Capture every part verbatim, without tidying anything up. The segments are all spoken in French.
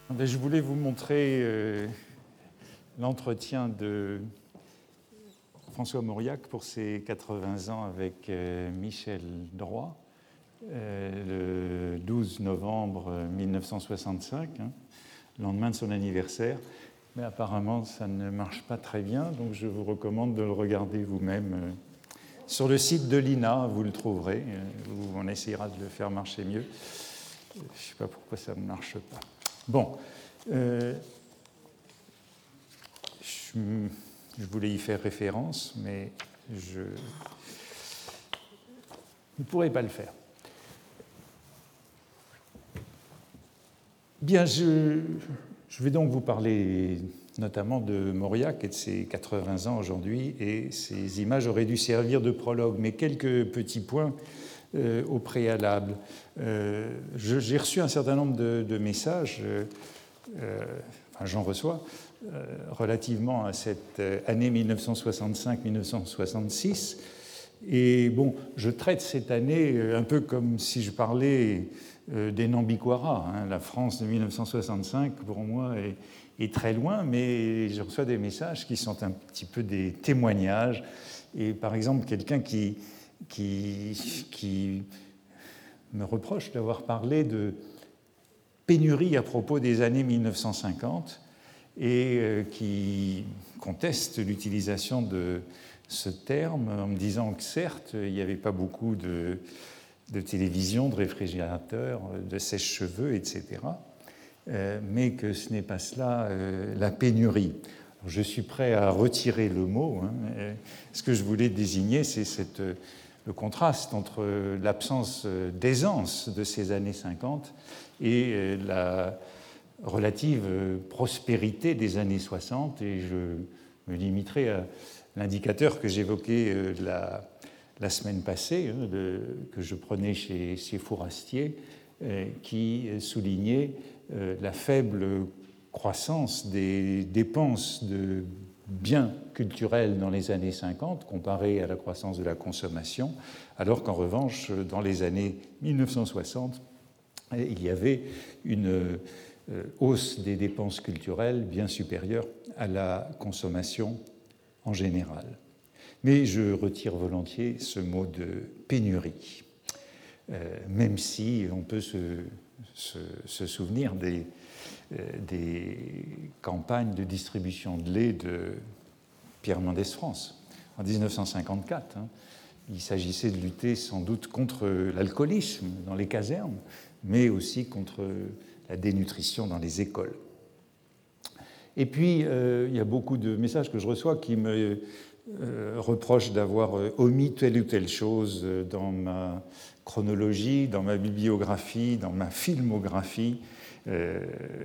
Je voulais vous montrer euh, l'entretien de François Mauriac pour ses quatre-vingts ans avec euh, Michel Droit, euh, le douze novembre mille neuf cent soixante-cinq, hein, lendemain de son anniversaire. Mais apparemment, ça ne marche pas très bien, donc je vous recommande de le regarder vous-même. Euh, sur le site de l'I N A, vous le trouverez, euh, où on essayera de le faire marcher mieux. Je ne sais pas pourquoi ça ne marche pas. Bon, euh, je, je voulais y faire référence, mais je ne pourrais pas le faire. Bien, je, je vais donc vous parler notamment de Mauriac et de ses quatre-vingts ans aujourd'hui, et ces images auraient dû servir de prologue, mais quelques petits points euh, au préalable. Euh, je, j'ai reçu un certain nombre de, de messages, euh, euh, enfin j'en reçois, euh, relativement à cette année mille neuf cent soixante-cinq mille neuf cent soixante-six, et bon, je traite cette année un peu comme si je parlais euh, des Nambiquara. Hein. La France de mille neuf cent soixante-cinq, pour moi, est, est très loin, mais je reçois des messages qui sont un petit peu des témoignages. Et par exemple, quelqu'un qui, qui, qui me reproche d'avoir parlé de pénurie à propos des années mille neuf cent cinquante et euh, qui conteste l'utilisation de ce terme en me disant que certes, il n'y avait pas beaucoup de, de télévision, de réfrigérateurs, de sèche-cheveux, et cetera, euh, mais que ce n'est pas cela euh, la pénurie. Alors, je suis prêt à retirer le mot. Hein, ce que je voulais désigner, c'est cette, le contraste entre l'absence d'aisance de ces années cinquante et la relative prospérité des années soixante, et je me limiterai à l'indicateur que j'évoquais la, la semaine passée, hein, de, que je prenais chez, chez Fourastier, euh, qui soulignait euh, la faible croissance des dépenses de biens culturels dans les années cinquante comparée à la croissance de la consommation, alors qu'en revanche, dans les années mille neuf cent soixante, il y avait une euh, hausse des dépenses culturelles bien supérieure à la consommation en général. Mais je retire volontiers ce mot de pénurie, euh, même si on peut se, se, se souvenir des, euh, des campagnes de distribution de lait de Pierre Mendès France en dix-neuf cent cinquante-quatre. Hein. Il s'agissait de lutter sans doute contre l'alcoolisme dans les casernes, mais aussi contre la dénutrition dans les écoles. Et puis, euh, il y a beaucoup de messages que je reçois qui me euh, reprochent d'avoir omis telle ou telle chose dans ma chronologie, dans ma bibliographie, dans ma filmographie. Euh,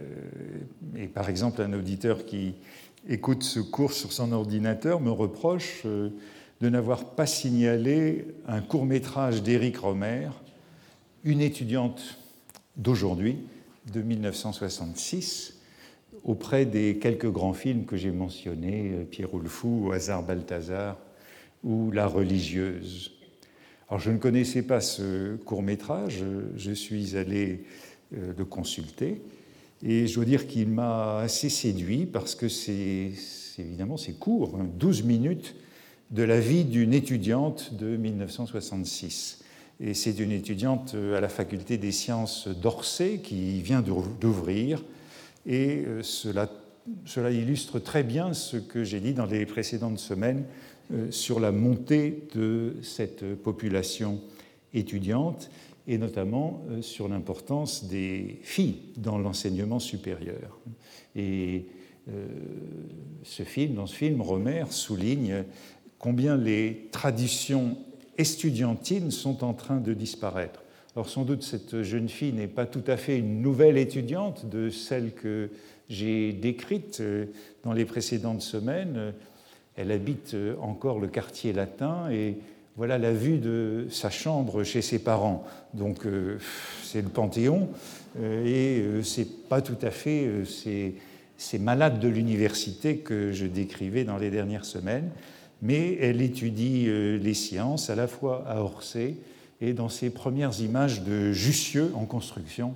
et par exemple, un auditeur qui écoute ce cours sur son ordinateur me reproche euh, de n'avoir pas signalé un court-métrage d'Éric Rohmer, une étudiante d'aujourd'hui, de mille neuf cent soixante-six, auprès des quelques grands films que j'ai mentionnés, Pierrot le Fou, Au hasard Balthazar ou La religieuse. Alors, je ne connaissais pas ce court-métrage, je suis allé le consulter, et je dois dire qu'il m'a assez séduit parce que c'est, c'est évidemment c'est court, hein, douze minutes de la vie d'une étudiante de mille neuf cent soixante-six. Et c'est une étudiante à la faculté des sciences d'Orsay qui vient d'ouvrir. Et cela, cela illustre très bien ce que j'ai dit dans les précédentes semaines euh, sur la montée de cette population étudiante et notamment euh, sur l'importance des filles dans l'enseignement supérieur. Et euh, ce film, dans ce film, Rohmer souligne combien les traditions estudiantines sont en train de disparaître. Alors sans doute cette jeune fille n'est pas tout à fait une nouvelle étudiante de celle que j'ai décrite dans les précédentes semaines. Elle habite encore le quartier latin et voilà la vue de sa chambre chez ses parents. Donc euh, c'est le Panthéon euh, et euh, c'est pas tout à fait euh, ces, ces malades de l'université que je décrivais dans les dernières semaines, mais elle étudie euh, les sciences à la fois à Orsay et dans ses premières images de Jussieu en construction,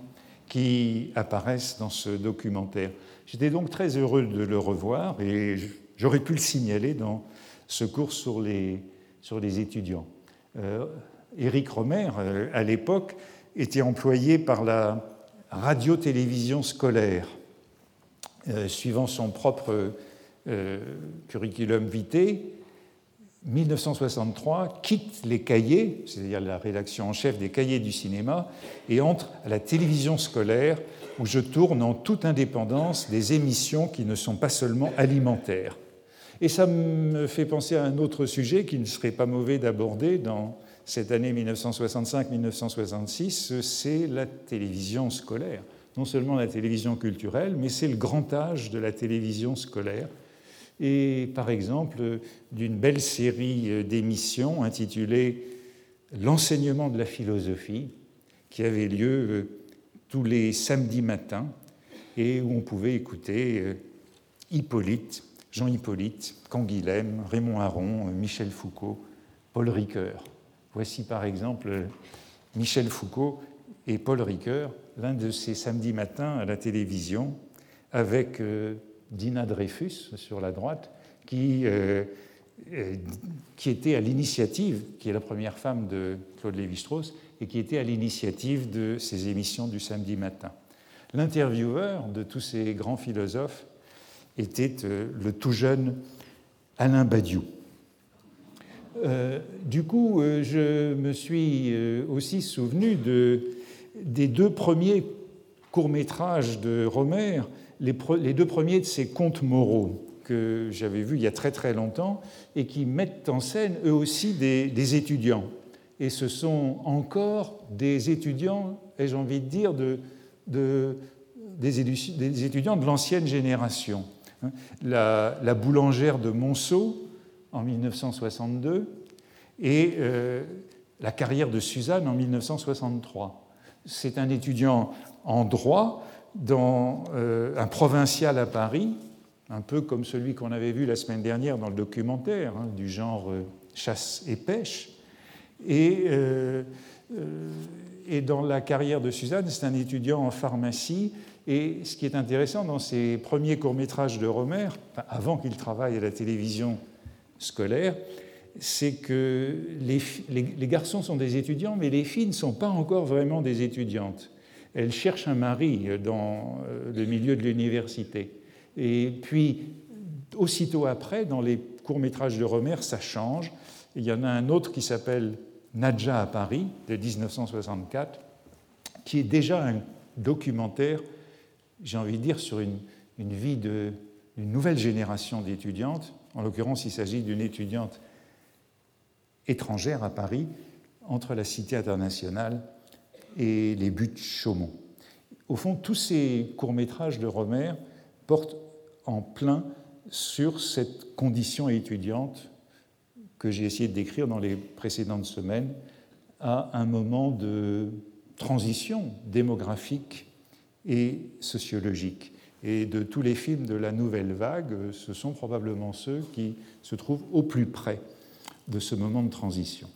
qui apparaissent dans ce documentaire. J'étais donc très heureux de le revoir et j'aurais pu le signaler dans ce cours sur les, sur les étudiants. Euh, Éric Rohmer, euh, à l'époque, était employé par la radio-télévision scolaire, euh, suivant son propre euh, curriculum vitae. mille neuf cent soixante-trois, quitte les cahiers, c'est-à-dire la rédaction en chef des cahiers du cinéma, et entre à la télévision scolaire, où je tourne en toute indépendance des émissions qui ne sont pas seulement alimentaires. Et ça me fait penser à un autre sujet qui ne serait pas mauvais d'aborder dans cette année mille neuf cent soixante-cinq mille neuf cent soixante-six, c'est la télévision scolaire. Non seulement la télévision culturelle, mais c'est le grand âge de la télévision scolaire. Et par exemple, d'une belle série d'émissions intitulée « L'enseignement de la philosophie », qui avait lieu tous les samedis matins et où on pouvait écouter Hippolyte, Jean Hippolyte, Canguilhem, Raymond Aron, Michel Foucault, Paul Ricoeur. Voici par exemple Michel Foucault et Paul Ricoeur, l'un de ces samedis matins à la télévision, avec Dina Dreyfus sur la droite, qui, euh, qui était à l'initiative, qui est la première femme de Claude Lévi-Strauss, et qui était à l'initiative de ces émissions du samedi matin. L'intervieweur de tous ces grands philosophes était euh, le tout jeune Alain Badiou. Euh, du coup, euh, je me suis euh, aussi souvenu de, des deux premiers courts-métrages de Rohmer, les, pre, les deux premiers de ses contes moraux que j'avais vus il y a très très longtemps et qui mettent en scène eux aussi des, des étudiants. Et ce sont encore des étudiants, ai-je envie de dire, de, de, des, des étudiants de l'ancienne génération. La, la boulangère de Monceau, en mille neuf cent soixante-deux, et euh, La carrière de Suzanne en mille neuf cent soixante-trois. C'est un étudiant en droit, dans euh, un provincial à Paris, un peu comme celui qu'on avait vu la semaine dernière dans le documentaire, hein, du genre euh, chasse et pêche. Et, euh, euh, et dans La carrière de Suzanne, c'est un étudiant en pharmacie. Et ce qui est intéressant dans ses premiers courts-métrages de Rohmer, enfin, avant qu'il travaille à la télévision scolaire, c'est que les, les, les garçons sont des étudiants, mais les filles ne sont pas encore vraiment des étudiantes. Elles cherchent un mari dans le milieu de l'université. Et puis, aussitôt après, dans les courts-métrages de Rohmer, ça change. Il y en a un autre qui s'appelle Nadja à Paris, de dix-neuf cent soixante-quatre, qui est déjà un documentaire, j'ai envie de dire, sur une, une vie d'une nouvelle génération d'étudiantes. En l'occurrence, il s'agit d'une étudiante étrangère à Paris, entre la Cité internationale et les buttes Chaumont. Au fond, tous ces courts-métrages de Rohmer portent en plein sur cette condition étudiante que j'ai essayé de décrire dans les précédentes semaines, à un moment de transition démographique et sociologique. Et de tous les films de la nouvelle vague, ce sont probablement ceux qui se trouvent au plus près de ce moment de transition.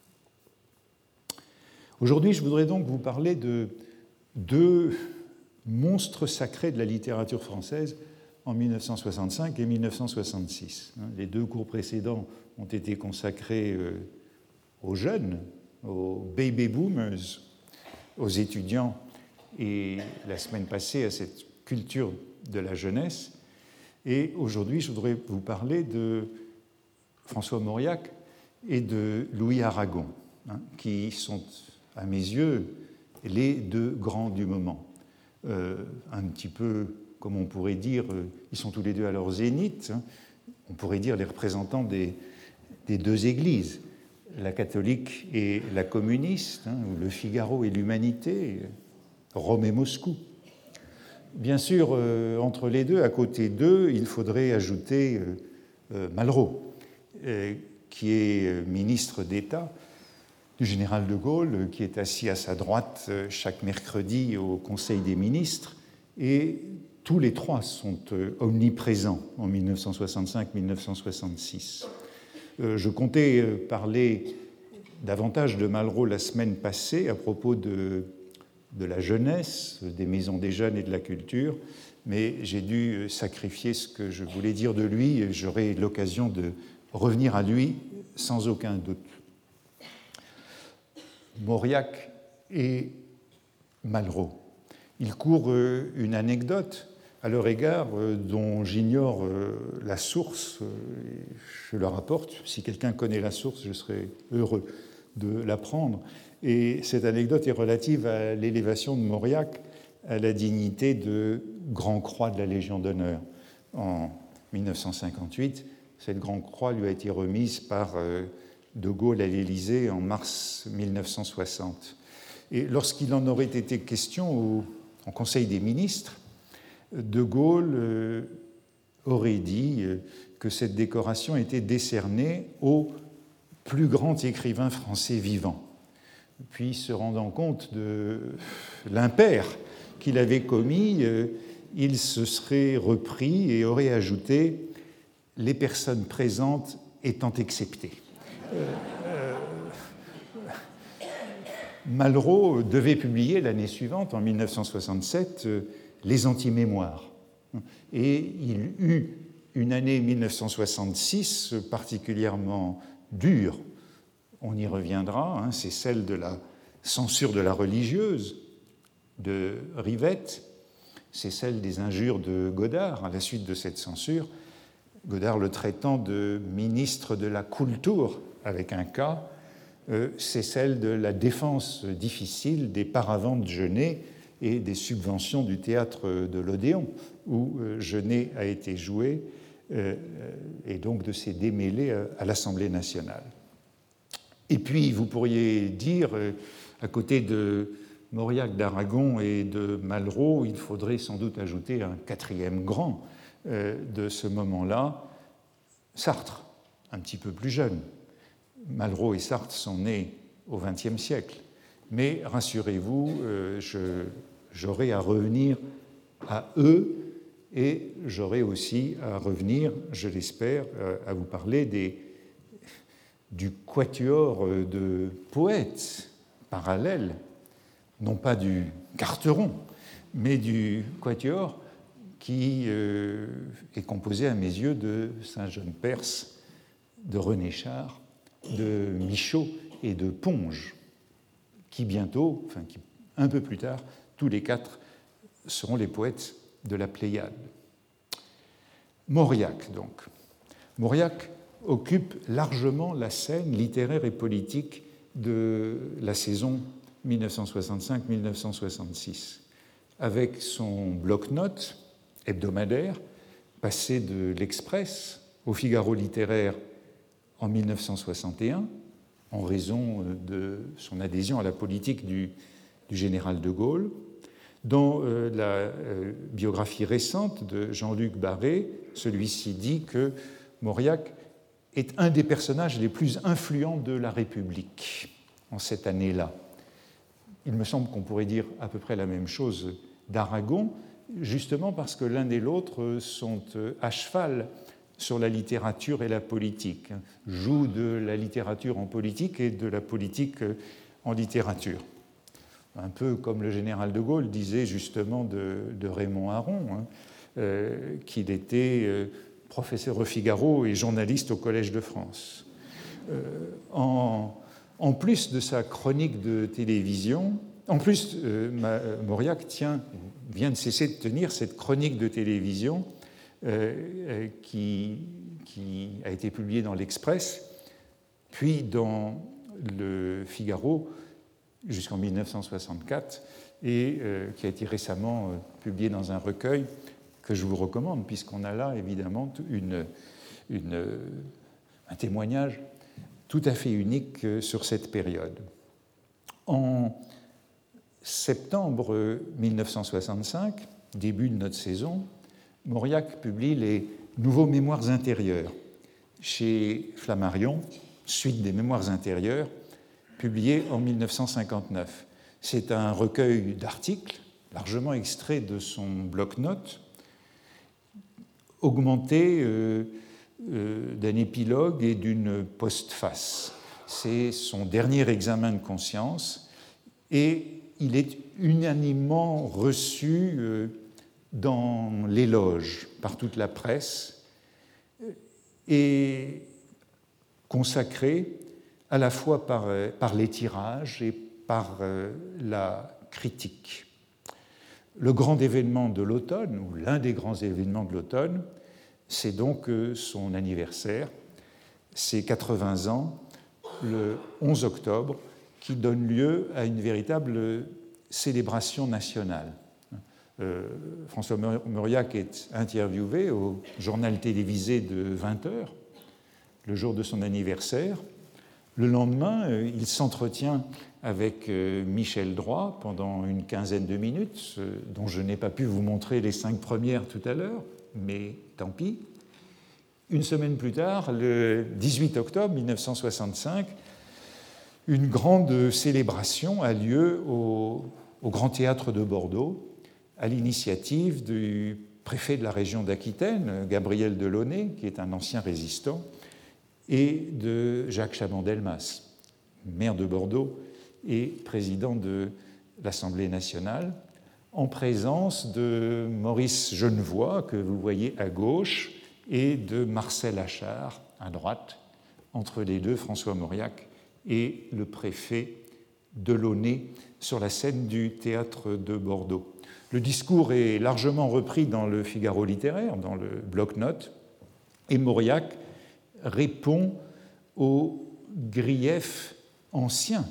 Aujourd'hui, je voudrais donc vous parler de deux monstres sacrés de la littérature française en mille neuf cent soixante-cinq et mille neuf cent soixante-six. Les deux cours précédents ont été consacrés aux jeunes, aux baby boomers, aux étudiants, et la semaine passée à cette culture de la jeunesse. Et aujourd'hui, je voudrais vous parler de François Mauriac et de Louis Aragon, hein, qui sont, à mes yeux, les deux grands du moment. Euh, un petit peu, comme on pourrait dire, euh, ils sont tous les deux à leur zénith, hein, on pourrait dire les représentants des, des deux églises, la catholique et la communiste, hein, ou le Figaro et l'Humanité, Rome et Moscou. Bien sûr, euh, entre les deux, à côté d'eux, il faudrait ajouter euh, euh, Malraux, euh, qui est euh, ministre d'État du général de Gaulle, qui est assis à sa droite euh, chaque mercredi au Conseil des ministres, et tous les trois sont euh, omniprésents en mille neuf cent soixante-cinq mille neuf cent soixante-six. Euh, je comptais euh, parler davantage de Malraux la semaine passée à propos de de la jeunesse, des maisons des jeunes et de la culture, mais j'ai dû sacrifier ce que je voulais dire de lui, et j'aurai l'occasion de revenir à lui sans aucun doute. Mauriac et Malraux. Il court une anecdote à leur égard dont j'ignore la source. Je le rapporte. Si quelqu'un connaît la source, je serais heureux de l'apprendre. Et cette anecdote est relative à l'élévation de Mauriac à la dignité de Grand Croix de la Légion d'honneur. En mille neuf cent cinquante-huit, cette Grand Croix lui a été remise par De Gaulle à l'Élysée en mars mille neuf cent soixante. Et lorsqu'il en aurait été question au, au Conseil des ministres, De Gaulle euh, aurait dit euh, que cette décoration était décernée au plus grand écrivain français vivant. Puis, se rendant compte de l'impair qu'il avait commis, euh, il se serait repris et aurait ajouté « les personnes présentes étant exceptées ». Euh, euh, Malraux devait publier l'année suivante, en mille neuf cent soixante-sept, euh, Les Antimémoires. Et il eut une année mille neuf cent soixante-six particulièrement dure. On y reviendra, hein, c'est celle de la censure de la religieuse de Rivette, c'est celle des injures de Godard à la suite de cette censure, Godard le traitant de ministre de la Kultur avec un K, euh, c'est celle de la défense difficile des paravents de Genet et des subventions du théâtre de l'Odéon, où euh, Genet a été joué, euh, et donc de ses démêlés à l'Assemblée nationale. Et puis, vous pourriez dire, euh, à côté de Mauriac, d'Aragon et de Malraux, il faudrait sans doute ajouter un quatrième grand euh, de ce moment-là, Sartre, un petit peu plus jeune. Malraux et Sartre sont nés au vingtième siècle. Mais rassurez-vous, euh, je, j'aurai à revenir à eux et j'aurai aussi à revenir, je l'espère, à vous parler des, du quatuor de poètes parallèles, non pas du Carteron, mais du quatuor qui euh, est composé à mes yeux de Saint-Jean-Perse, de René Char, de Michaud et de Ponge, qui bientôt, enfin qui, un peu plus tard, tous les quatre seront les poètes de la Pléiade. Mauriac, donc. Mauriac occupe largement la scène littéraire et politique de la saison mille neuf cent soixante-cinq mille neuf cent soixante-six, avec son bloc-notes hebdomadaire, passé de l'Express au Figaro littéraire en mille neuf cent soixante et un, en raison de son adhésion à la politique du, du général de Gaulle. Dans euh, la euh, biographie récente de Jean-Luc Barré, celui-ci dit que Mauriac est un des personnages les plus influents de la République en cette année-là. Il me semble qu'on pourrait dire à peu près la même chose d'Aragon, justement parce que l'un et l'autre sont à cheval sur la littérature et la politique, jouent de la littérature en politique et de la politique en littérature. Un peu comme le général de Gaulle disait justement de, de Raymond Aron, hein, euh, qu'il était euh, professeur au Figaro et journaliste au Collège de France. Euh, en, en plus de sa chronique de télévision, en plus, euh, Mauriac tient, vient de cesser de tenir cette chronique de télévision euh, qui, qui a été publiée dans l'Express, puis dans le Figaro, jusqu'en mille neuf cent soixante-quatre, et euh, qui a été récemment euh, publié dans un recueil que je vous recommande, puisqu'on a là, évidemment, une, une, un témoignage tout à fait unique euh, sur cette période. En septembre mille neuf cent soixante-cinq, début de notre saison, Mauriac publie les Nouveaux Mémoires intérieurs chez Flammarion, suite des Mémoires intérieurs, publié en mille neuf cent cinquante-neuf. C'est un recueil d'articles, largement extraits de son bloc-notes, augmenté euh, euh, d'un épilogue et d'une postface. C'est son dernier examen de conscience et il est unanimement reçu euh, dans les loges par toute la presse et consacré à la fois par, par les tirages et par euh, la critique. Le grand événement de l'automne, ou l'un des grands événements de l'automne, c'est donc euh, son anniversaire, ses quatre-vingts ans, le onze octobre, qui donne lieu à une véritable célébration nationale. Euh, François Mauriac est interviewé au journal télévisé de vingt heures, le jour de son anniversaire. Le lendemain, euh, il s'entretient avec euh, Michel Droit pendant une quinzaine de minutes, euh, dont je n'ai pas pu vous montrer les cinq premières tout à l'heure, mais tant pis. Une semaine plus tard, le dix-huit octobre mille neuf cent soixante-cinq, une grande célébration a lieu au, au Grand Théâtre de Bordeaux, à l'initiative du préfet de la région d'Aquitaine, Gabriel Delaunay, qui est un ancien résistant, et de Jacques Chaban-Delmas, maire de Bordeaux et président de l'Assemblée nationale, en présence de Maurice Genevoix, que vous voyez à gauche, et de Marcel Achard, à droite, entre les deux, François Mauriac et le préfet Delaunay, sur la scène du théâtre de Bordeaux. Le discours est largement repris dans le Figaro littéraire, dans le bloc-notes, et Mauriac répond au grief ancien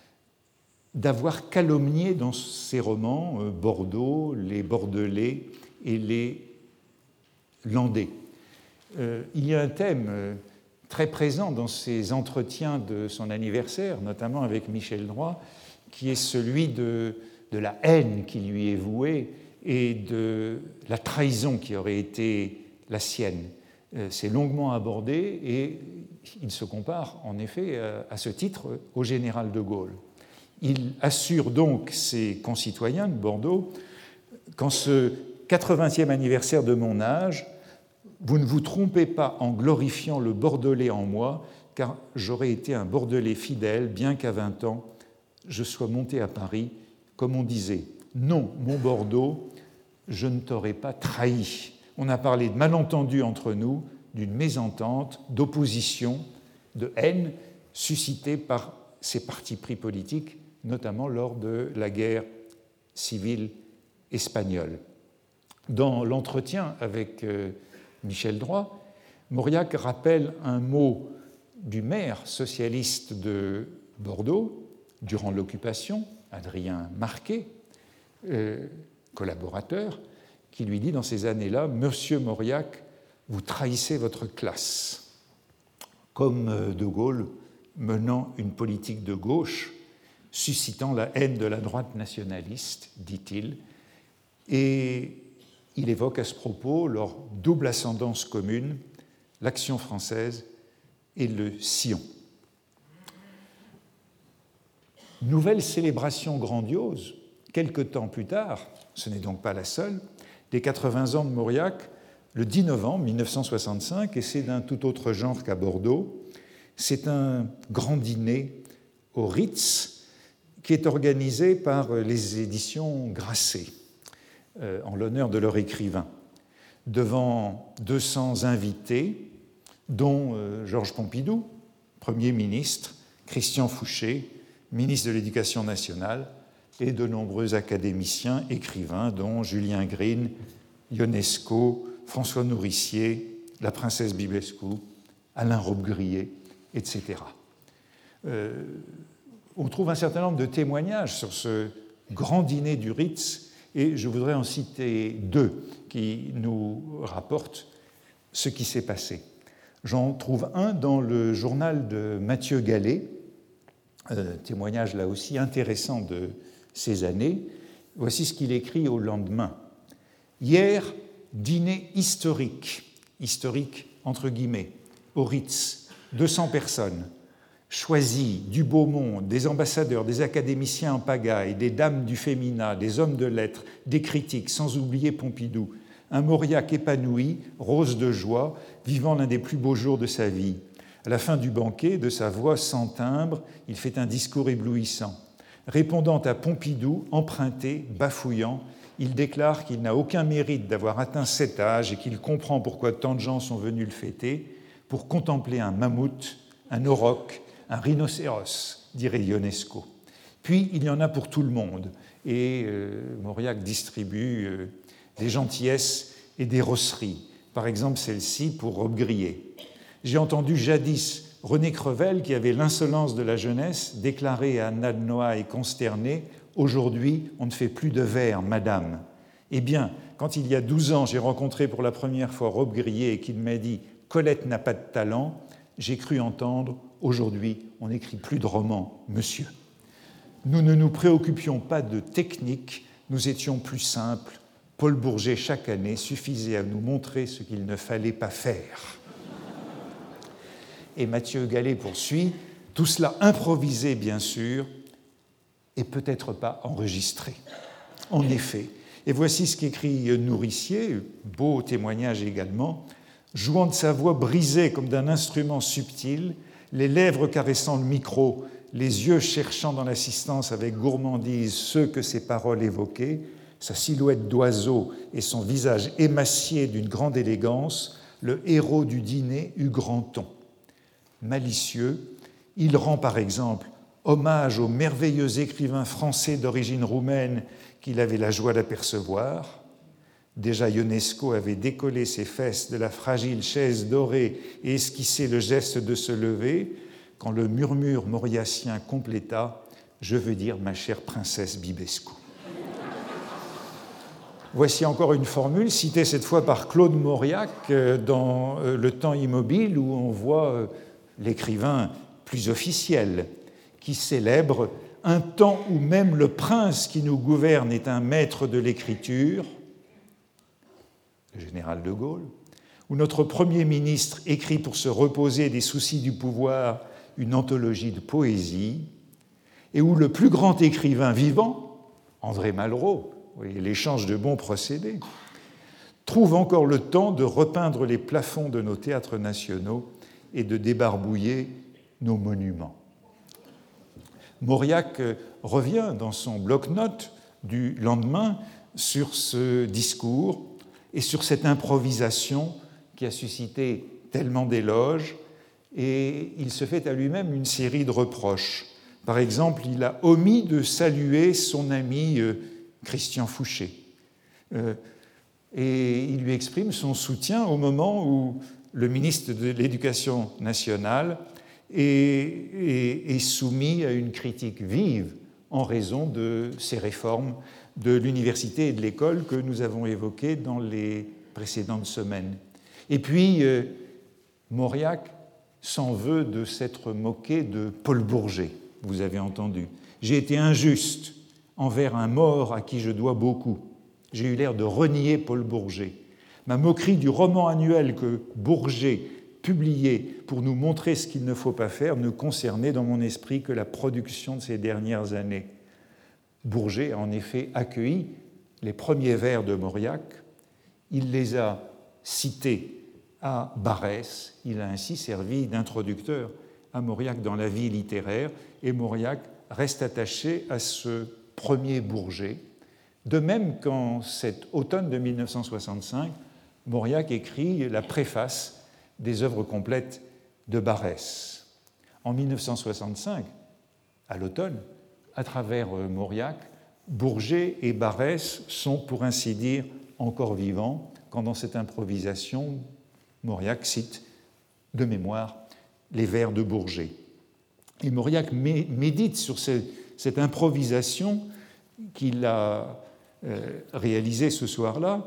d'avoir calomnié dans ses romans Bordeaux, les Bordelais et les Landais. Euh, il y a un thème euh, très présent dans ces entretiens de son anniversaire, notamment avec Michel Droit, qui est celui de, de la haine qui lui est vouée et de la trahison qui aurait été la sienne. Euh, c'est longuement abordé et il se compare en effet à, à ce titre au général de Gaulle. Il assure donc ses concitoyens de Bordeaux qu'en ce quatre-vingtième anniversaire de mon âge, vous ne vous trompez pas en glorifiant le Bordelais en moi, car j'aurais été un Bordelais fidèle, bien qu'à vingt ans, je sois monté à Paris, comme on disait. Non, mon Bordeaux, je ne t'aurais pas trahi. On a parlé de malentendus entre nous, d'une mésentente, d'opposition, de haine suscitée par ces partis pris politiques, notamment lors de la guerre civile espagnole. Dans l'entretien avec euh, Michel Droit, Mauriac rappelle un mot du maire socialiste de Bordeaux durant l'occupation, Adrien Marquet, euh, collaborateur, qui lui dit dans ces années-là « Monsieur Mauriac, vous trahissez votre classe », comme De Gaulle menant une politique de gauche, suscitant la haine de la droite nationaliste, dit-il, et il évoque à ce propos leur double ascendance commune, l'Action française et le Sillon. Nouvelle célébration grandiose, quelque temps plus tard, ce n'est donc pas la seule, des quatre-vingts ans de Mauriac, le dix novembre mille neuf cent soixante-cinq, et c'est d'un tout autre genre qu'à Bordeaux. C'est un grand dîner au Ritz qui est organisé par les éditions Grasset, euh, en l'honneur de leur écrivain, devant deux cents invités, dont euh, Georges Pompidou, Premier ministre, Christian Fouché, ministre de l'Éducation nationale, et de nombreux académiciens, écrivains, dont Julien Green, Ionesco, François Nourricier, la princesse Bibescu, Alain Robbe-Grillet, et cetera. Euh, on trouve un certain nombre de témoignages sur ce grand dîner du Ritz, et je voudrais en citer deux qui nous rapportent ce qui s'est passé. J'en trouve un dans le journal de Mathieu Gallet, euh, témoignage là aussi intéressant de ces années. Voici ce qu'il écrit au lendemain. Hier, dîner historique, historique entre guillemets, au Ritz, deux cents personnes, choisies du beau monde, des ambassadeurs, des académiciens en pagaille, des dames du féminin, des hommes de lettres, des critiques, sans oublier Pompidou, un Mauriac épanoui, rose de joie, vivant l'un des plus beaux jours de sa vie. À la fin du banquet, de sa voix sans timbre, il fait un discours éblouissant. Répondant à Pompidou, emprunté, bafouillant, il déclare qu'il n'a aucun mérite d'avoir atteint cet âge et qu'il comprend pourquoi tant de gens sont venus le fêter, pour contempler un mammouth, un auroch, un rhinocéros, dirait Ionesco. Puis il y en a pour tout le monde, et euh, Mauriac distribue euh, des gentillesses et des rosseries. Par exemple, celle-ci pour Robbe-Grillet. J'ai entendu jadis René Crevel, qui avait l'insolence de la jeunesse, déclarer à Nadenoa et consterné « Aujourd'hui, on ne fait plus de vers, madame ». Eh bien, quand il y a douze ans, j'ai rencontré pour la première fois Robbe-Grillet et qu'il m'a dit « Colette n'a pas de talent », j'ai cru entendre « Aujourd'hui, on n'écrit plus de romans, monsieur ». Nous ne nous préoccupions pas de technique, nous étions plus simples. Paul Bourget, chaque année, suffisait à nous montrer ce qu'il ne fallait pas faire. Et Mathieu Gallet poursuit, tout cela improvisé, bien sûr, et peut-être pas enregistré. En effet, et voici ce qu'écrit Nourricier, beau témoignage également, jouant de sa voix brisée comme d'un instrument subtil, les lèvres caressant le micro, les yeux cherchant dans l'assistance avec gourmandise ceux que ses paroles évoquaient, sa silhouette d'oiseau et son visage émacié d'une grande élégance, le héros du dîner eut grand ton. Malicieux, il rend par exemple hommage au merveilleux écrivain français d'origine roumaine qu'il avait la joie d'apercevoir. Déjà Ionesco avait décollé ses fesses de la fragile chaise dorée et esquissé le geste de se lever, quand le murmure mauriacien compléta « Je veux dire ma chère princesse Bibescu ». Voici encore une formule citée cette fois par Claude Mauriac dans Le Temps immobile, où on voit l'écrivain plus officiel qui célèbre « Un temps où même le prince qui nous gouverne est un maître de l'écriture », le général de Gaulle, où notre Premier ministre écrit pour se reposer des soucis du pouvoir une anthologie de poésie, et où le plus grand écrivain vivant, André Malraux, et l'échange de bons procédés, trouve encore le temps de repeindre les plafonds de nos théâtres nationaux et de débarbouiller nos monuments. Mauriac revient dans son bloc-notes du lendemain sur ce discours et sur cette improvisation qui a suscité tellement d'éloges, et il se fait à lui-même une série de reproches. Par exemple, il a omis de saluer son ami Christian Fouché, et il lui exprime son soutien au moment où le ministre de l'Éducation nationale est, est, est soumis à une critique vive en raison de ces réformes de l'université et de l'école que nous avons évoquées dans les précédentes semaines. Et puis, euh, Mauriac s'en veut de s'être moqué de Paul Bourget, vous avez entendu. J'ai été injuste envers un mort à qui je dois beaucoup. J'ai eu l'air de renier Paul Bourget. Ma moquerie du roman annuel que Bourget publiait pour nous montrer ce qu'il ne faut pas faire ne concernait dans mon esprit que la production de ces dernières années. Bourget a en effet accueilli les premiers vers de Mauriac. Il les a cités à Barrès. Il a ainsi servi d'introducteur à Mauriac dans la vie littéraire, et Mauriac reste attaché à ce premier Bourget. De même qu'en cet automne de mille neuf cent soixante-cinq, Mauriac écrit la préface des œuvres complètes de Barrès. En mille neuf cent soixante-cinq, à l'automne, à travers Mauriac, Bourget et Barrès sont, pour ainsi dire, encore vivants, quand dans cette improvisation, Mauriac cite de mémoire les vers de Bourget. Et Mauriac médite sur cette improvisation qu'il a réalisée ce soir-là,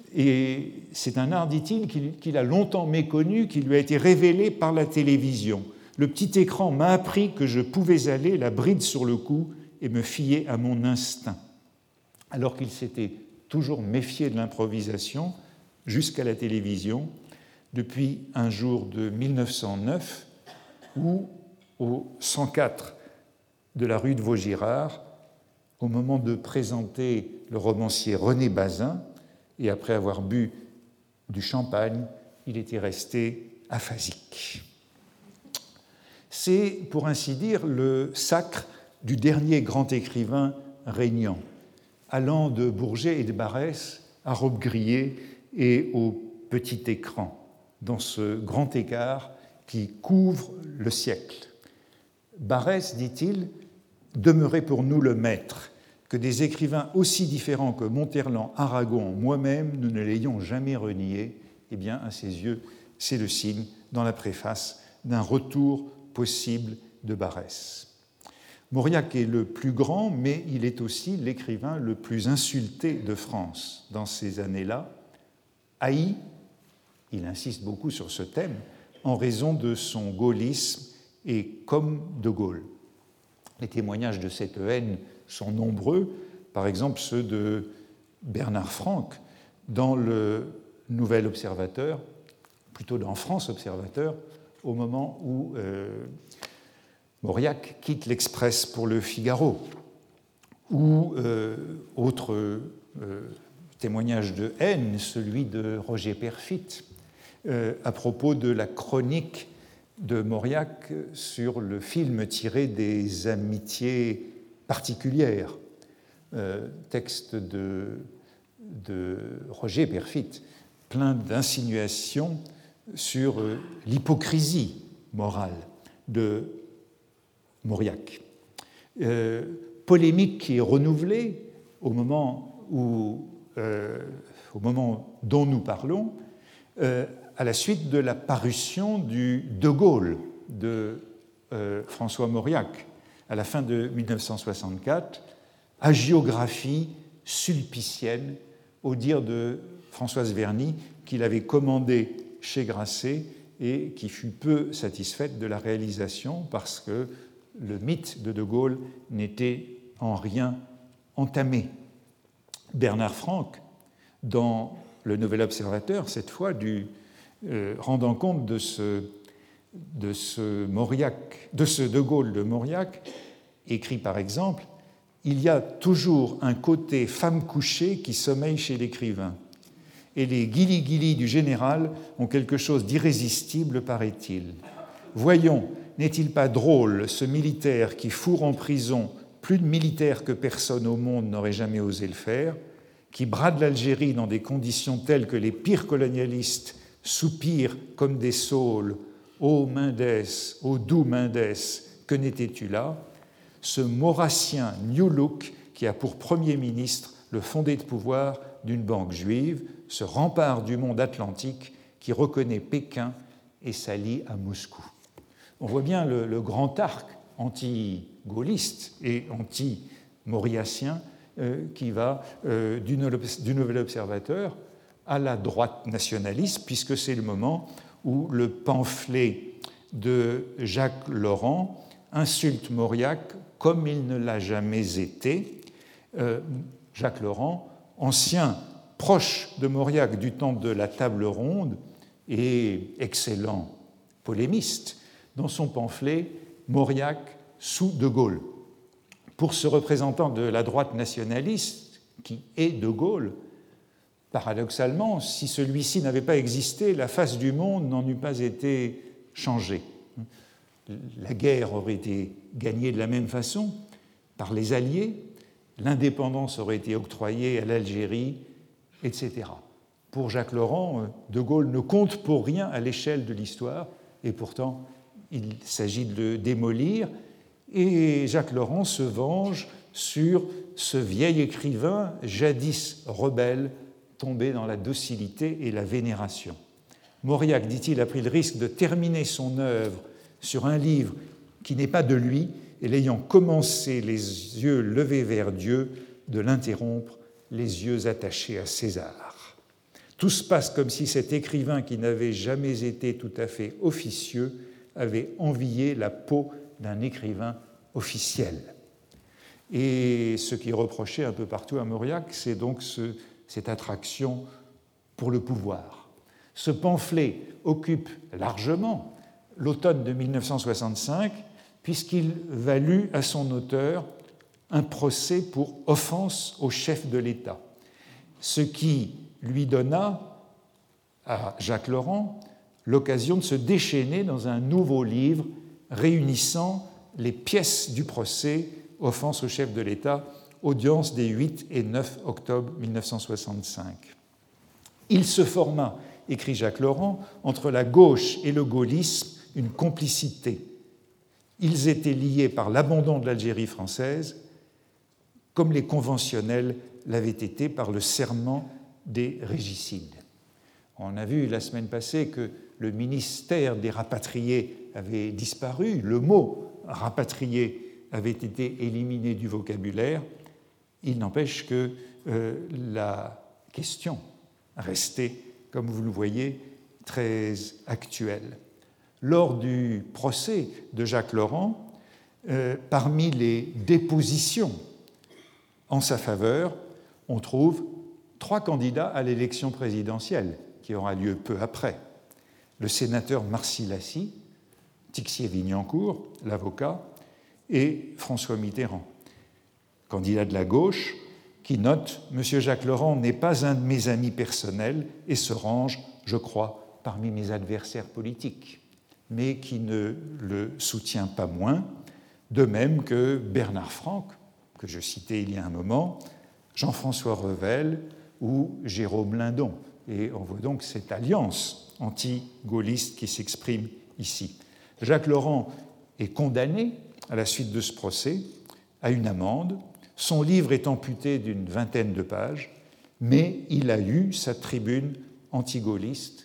et c'est un art, dit-il, qu'il a longtemps méconnu, qui lui a été révélé par la télévision. Le petit écran m'a appris que je pouvais aller la bride sur le cou et me fier à mon instinct. Alors qu'il s'était toujours méfié de l'improvisation jusqu'à la télévision, depuis un jour de mille neuf cent neuf, où, au cent quatre de la rue de Vaugirard, au moment de présenter le romancier René Bazin, et après avoir bu du champagne, il était resté aphasique. C'est, pour ainsi dire, le sacre du dernier grand écrivain régnant, allant de Bourget et de Barrès à robe grillée et au petit écran, dans ce grand écart qui couvre le siècle. Barrès, dit-il, demeurait pour nous le maître, que des écrivains aussi différents que Monterland, Aragon, moi-même, nous ne l'ayons jamais renié. Eh bien, à ses yeux, c'est le signe, dans la préface, d'un retour possible de Barrès. Mauriac est le plus grand, mais il est aussi l'écrivain le plus insulté de France dans ces années-là, haï, il insiste beaucoup sur ce thème, en raison de son gaullisme et comme de Gaulle. Les témoignages de cette haine sont nombreux, par exemple ceux de Bernard Franck dans le Nouvel Observateur, plutôt dans France Observateur, au moment où euh, Mauriac quitte l'Express pour le Figaro, ou euh, autre euh, témoignage de haine, celui de Roger Perfit, euh, à propos de la chronique de Mauriac sur le film tiré des amitiés particulières, euh, texte de, de Roger Perfit, plein d'insinuations sur euh, l'hypocrisie morale de Mauriac. Euh, polémique qui est renouvelée au moment, où, euh, au moment dont nous parlons, euh, à la suite de la parution du De Gaulle de euh, François Mauriac à la fin de mille neuf cent soixante-quatre, hagiographie sulpicienne, au dire de Françoise Verny, qu'il avait commandé chez Grasset et qui fut peu satisfaite de la réalisation parce que le mythe de De Gaulle n'était en rien entamé. Bernard Franck, dans le Nouvel Observateur, cette fois, du, euh, rendant compte de ce, de, ce Mauriac, de ce De Gaulle de Mauriac, écrit par exemple « Il y a toujours un côté femme couchée qui sommeille chez l'écrivain. Et les guilis-guilis du général ont quelque chose d'irrésistible, paraît-il. Voyons, n'est-il pas drôle, ce militaire qui fourre en prison plus de militaires que personne au monde n'aurait jamais osé le faire, qui brade l'Algérie dans des conditions telles que les pires colonialistes soupirent comme des saules « Ô Mendès, ô doux Mendès, que n'étais-tu là ?» Ce maurassien New Look qui a pour Premier ministre le fondé de pouvoir d'une banque juive, ce rempart du monde atlantique qui reconnaît Pékin et s'allie à Moscou. On voit bien le, le grand arc anti-gaulliste et anti-mauriacien euh, qui va euh, du, du Nouvel Observateur à la droite nationaliste, puisque c'est le moment où le pamphlet de Jacques Laurent insulte Mauriac comme il ne l'a jamais été. Euh, Jacques Laurent, ancien proche de Mauriac du temps de la table ronde et excellent polémiste, dans son pamphlet « Mauriac sous De Gaulle ». Pour ce représentant de la droite nationaliste, qui est De Gaulle, paradoxalement, si celui-ci n'avait pas existé, la face du monde n'en eût pas été changée. La guerre aurait été gagnée de la même façon par les Alliés, l'indépendance aurait été octroyée à l'Algérie, et cetera. Pour Jacques Laurent, De Gaulle ne compte pour rien à l'échelle de l'histoire, et pourtant il s'agit de le démolir, et Jacques Laurent se venge sur ce vieil écrivain, jadis rebelle, tombé dans la docilité et la vénération. Mauriac, dit-il, a pris le risque de terminer son œuvre sur un livre qui n'est pas de lui, et l'ayant commencé les yeux levés vers Dieu, de l'interrompre les yeux attachés à César. Tout se passe comme si cet écrivain qui n'avait jamais été tout à fait officieux avait envié la peau d'un écrivain officiel. Et ce qui est reproché un peu partout à Mauriac, c'est donc ce, cette attraction pour le pouvoir. Ce pamphlet occupe largement l'automne de mille neuf cent soixante-cinq, puisqu'il valut à son auteur un procès pour offense au chef de l'État, ce qui lui donna à Jacques Laurent l'occasion de se déchaîner dans un nouveau livre réunissant les pièces du procès offense au chef de l'État, audience des huit et neuf octobre mille neuf cent soixante-cinq. Il se forma, écrit Jacques Laurent, entre la gauche et le gaullisme une complicité. Ils étaient liés par l'abandon de l'Algérie française, comme les conventionnels l'avaient été par le serment des régicides. On a vu la semaine passée que le ministère des rapatriés avait disparu, le mot rapatrié avait été éliminé du vocabulaire. Il n'empêche que euh, la question restait, comme vous le voyez, très actuelle. Lors du procès de Jacques Laurent, euh, parmi les dépositions en sa faveur, on trouve trois candidats à l'élection présidentielle qui aura lieu peu après. Le sénateur Marcy-Lacy, Tixier-Vignancourt, l'avocat, et François Mitterrand, candidat de la gauche, qui note « Monsieur Jacques Laurent n'est pas un de mes amis personnels et se range, je crois, parmi mes adversaires politiques », mais qui ne le soutient pas moins, de même que Bernard Franck, que je citais il y a un moment, Jean-François Revel ou Jérôme Lindon. Et on voit donc cette alliance anti-gaulliste qui s'exprime ici. Jacques Laurent est condamné, à la suite de ce procès, à une amende. Son livre est amputé d'une vingtaine de pages, mais il a eu sa tribune anti-gaulliste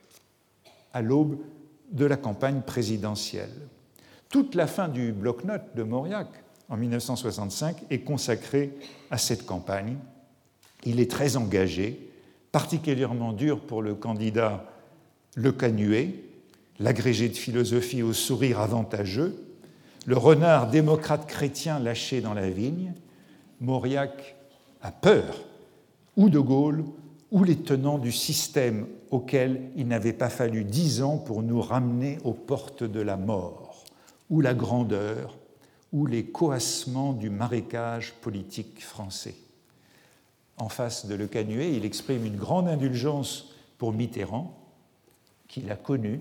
à l'aube de la campagne présidentielle. Toute la fin du bloc-notes de Mauriac, en mille neuf cent soixante-cinq, est consacrée à cette campagne. Il est très engagé, particulièrement dur pour le candidat Le Canuet, l'agrégé de philosophie au sourire avantageux, le renard démocrate chrétien lâché dans la vigne. Mauriac a peur, ou de Gaulle, ou les tenants du système auquel il n'avait pas fallu dix ans pour nous ramener aux portes de la mort, ou la grandeur, ou les coassements du marécage politique français. En face de Le Canuet, il exprime une grande indulgence pour Mitterrand, qu'il a connu,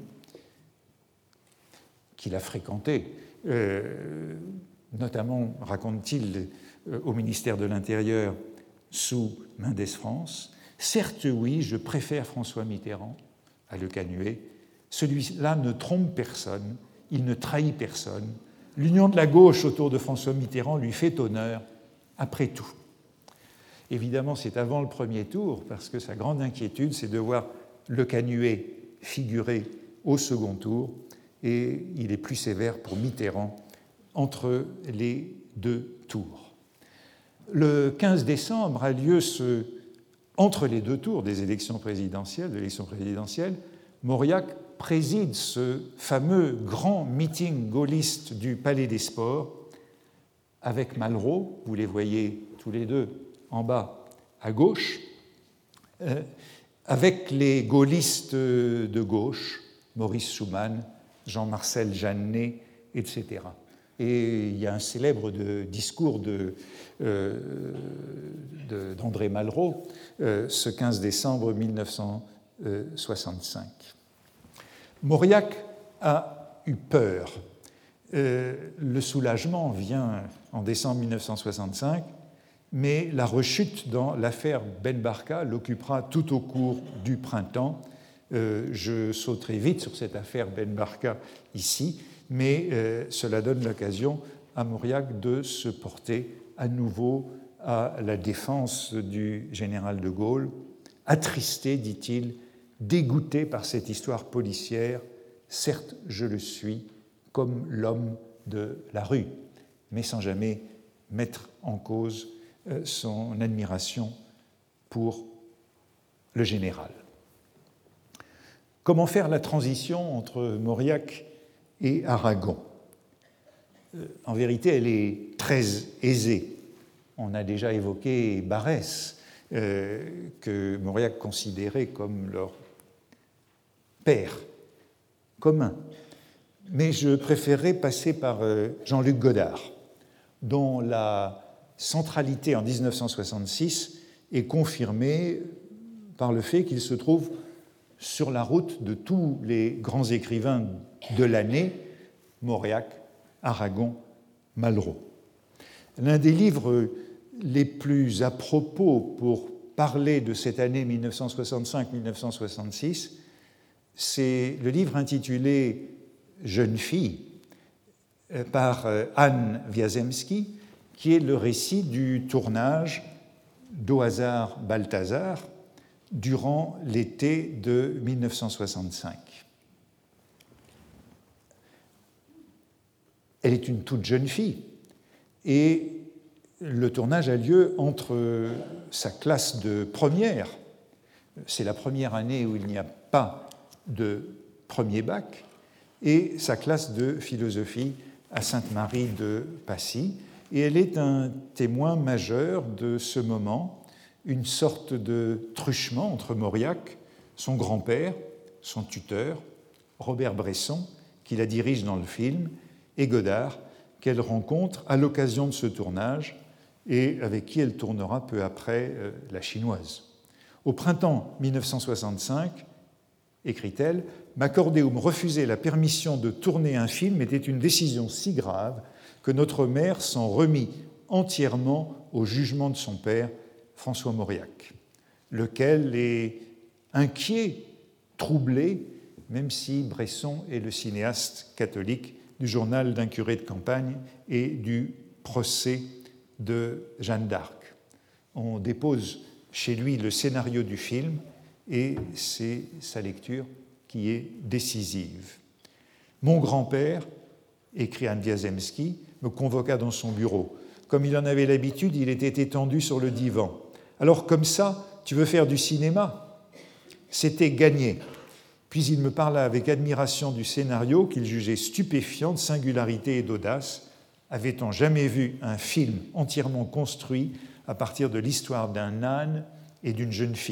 qu'il a fréquenté, euh, notamment, raconte-t-il, euh, au ministère de l'Intérieur sous Mendès France. Certes, oui, je préfère François Mitterrand à Le Canuet. Celui-là ne trompe personne, il ne trahit personne. L'union de la gauche autour de François Mitterrand lui fait honneur, après tout. Évidemment, c'est avant le premier tour, parce que sa grande inquiétude, c'est de voir Le Canuet figurer au second tour, et il est plus sévère pour Mitterrand entre les deux tours. Le quinze décembre a lieu ce, entre les deux tours des élections présidentielles, de l'élection présidentielle, Mauriac préside ce fameux grand meeting gaulliste du Palais des Sports avec Malraux, vous les voyez tous les deux en bas à gauche, euh, avec les gaullistes de gauche, Maurice Schumann, Jean-Marcel Jeannet, et cetera. Et il y a un célèbre de, discours de, euh, de, d'André Malraux, euh, ce quinze décembre mille neuf cent soixante-cinq. Mauriac a eu peur. Euh, le soulagement vient en décembre mille neuf cent soixante-cinq, mais la rechute dans l'affaire Ben Barka l'occupera tout au cours du printemps. Euh, je sauterai vite sur cette affaire Ben Barka ici, mais euh, cela donne l'occasion à Mauriac de se porter à nouveau à la défense du général de Gaulle, attristé, dit-il, dégoûté par cette histoire policière. Certes, je le suis, comme l'homme de la rue, mais sans jamais mettre en cause son admiration pour le général. Comment faire la transition entre Mauriac et Aragon ? En vérité, elle est très aisée. On a déjà évoqué Barrès, euh, que Mauriac considérait comme leur père commun. Mais je préférerais passer par Jean-Luc Godard, dont la centralité en dix-neuf cent soixante-six est confirmée par le fait qu'il se trouve sur la route de tous les grands écrivains de l'année, Mauriac, Aragon, Malraux. L'un des livres les plus à propos pour parler de cette année mille neuf cent soixante-cinq mille neuf cent soixante-six, c'est le livre intitulé « Jeune fille » par Anne Wiazemski, qui est le récit du tournage d'Au hasard Balthazar durant l'été de mille neuf cent soixante-cinq. Elle est une toute jeune fille et le tournage a lieu entre sa classe de première, c'est la première année où il n'y a pas de premier bac, et sa classe de philosophie à Sainte-Marie de Passy. Et elle est un témoin majeur de ce moment, une sorte de truchement entre Mauriac, son grand-père, son tuteur, Robert Bresson, qui la dirige dans le film, et Godard, qu'elle rencontre à l'occasion de ce tournage et avec qui elle tournera peu après euh, La Chinoise. Au printemps mille neuf cent soixante-cinq, écrit-elle, m'accorder ou me refuser la permission de tourner un film était une décision si grave que notre mère s'en remit entièrement au jugement de son père, François Mauriac, lequel est inquiet, troublé, même si Bresson est le cinéaste catholique du journal d'un curé de campagne et du procès de Jeanne d'Arc. On dépose chez lui le scénario du film et c'est sa lecture qui est décisive. Mon grand-père, écrit Anne Wiazemski, me convoqua dans son bureau. Comme il en avait l'habitude, il était étendu sur le divan. Alors comme ça, tu veux faire du cinéma ? C'était gagné. Puis il me parla avec admiration du scénario qu'il jugeait stupéfiant de singularité et d'audace. Avait-on jamais vu un film entièrement construit à partir de l'histoire d'un âne et d'une jeune fille ?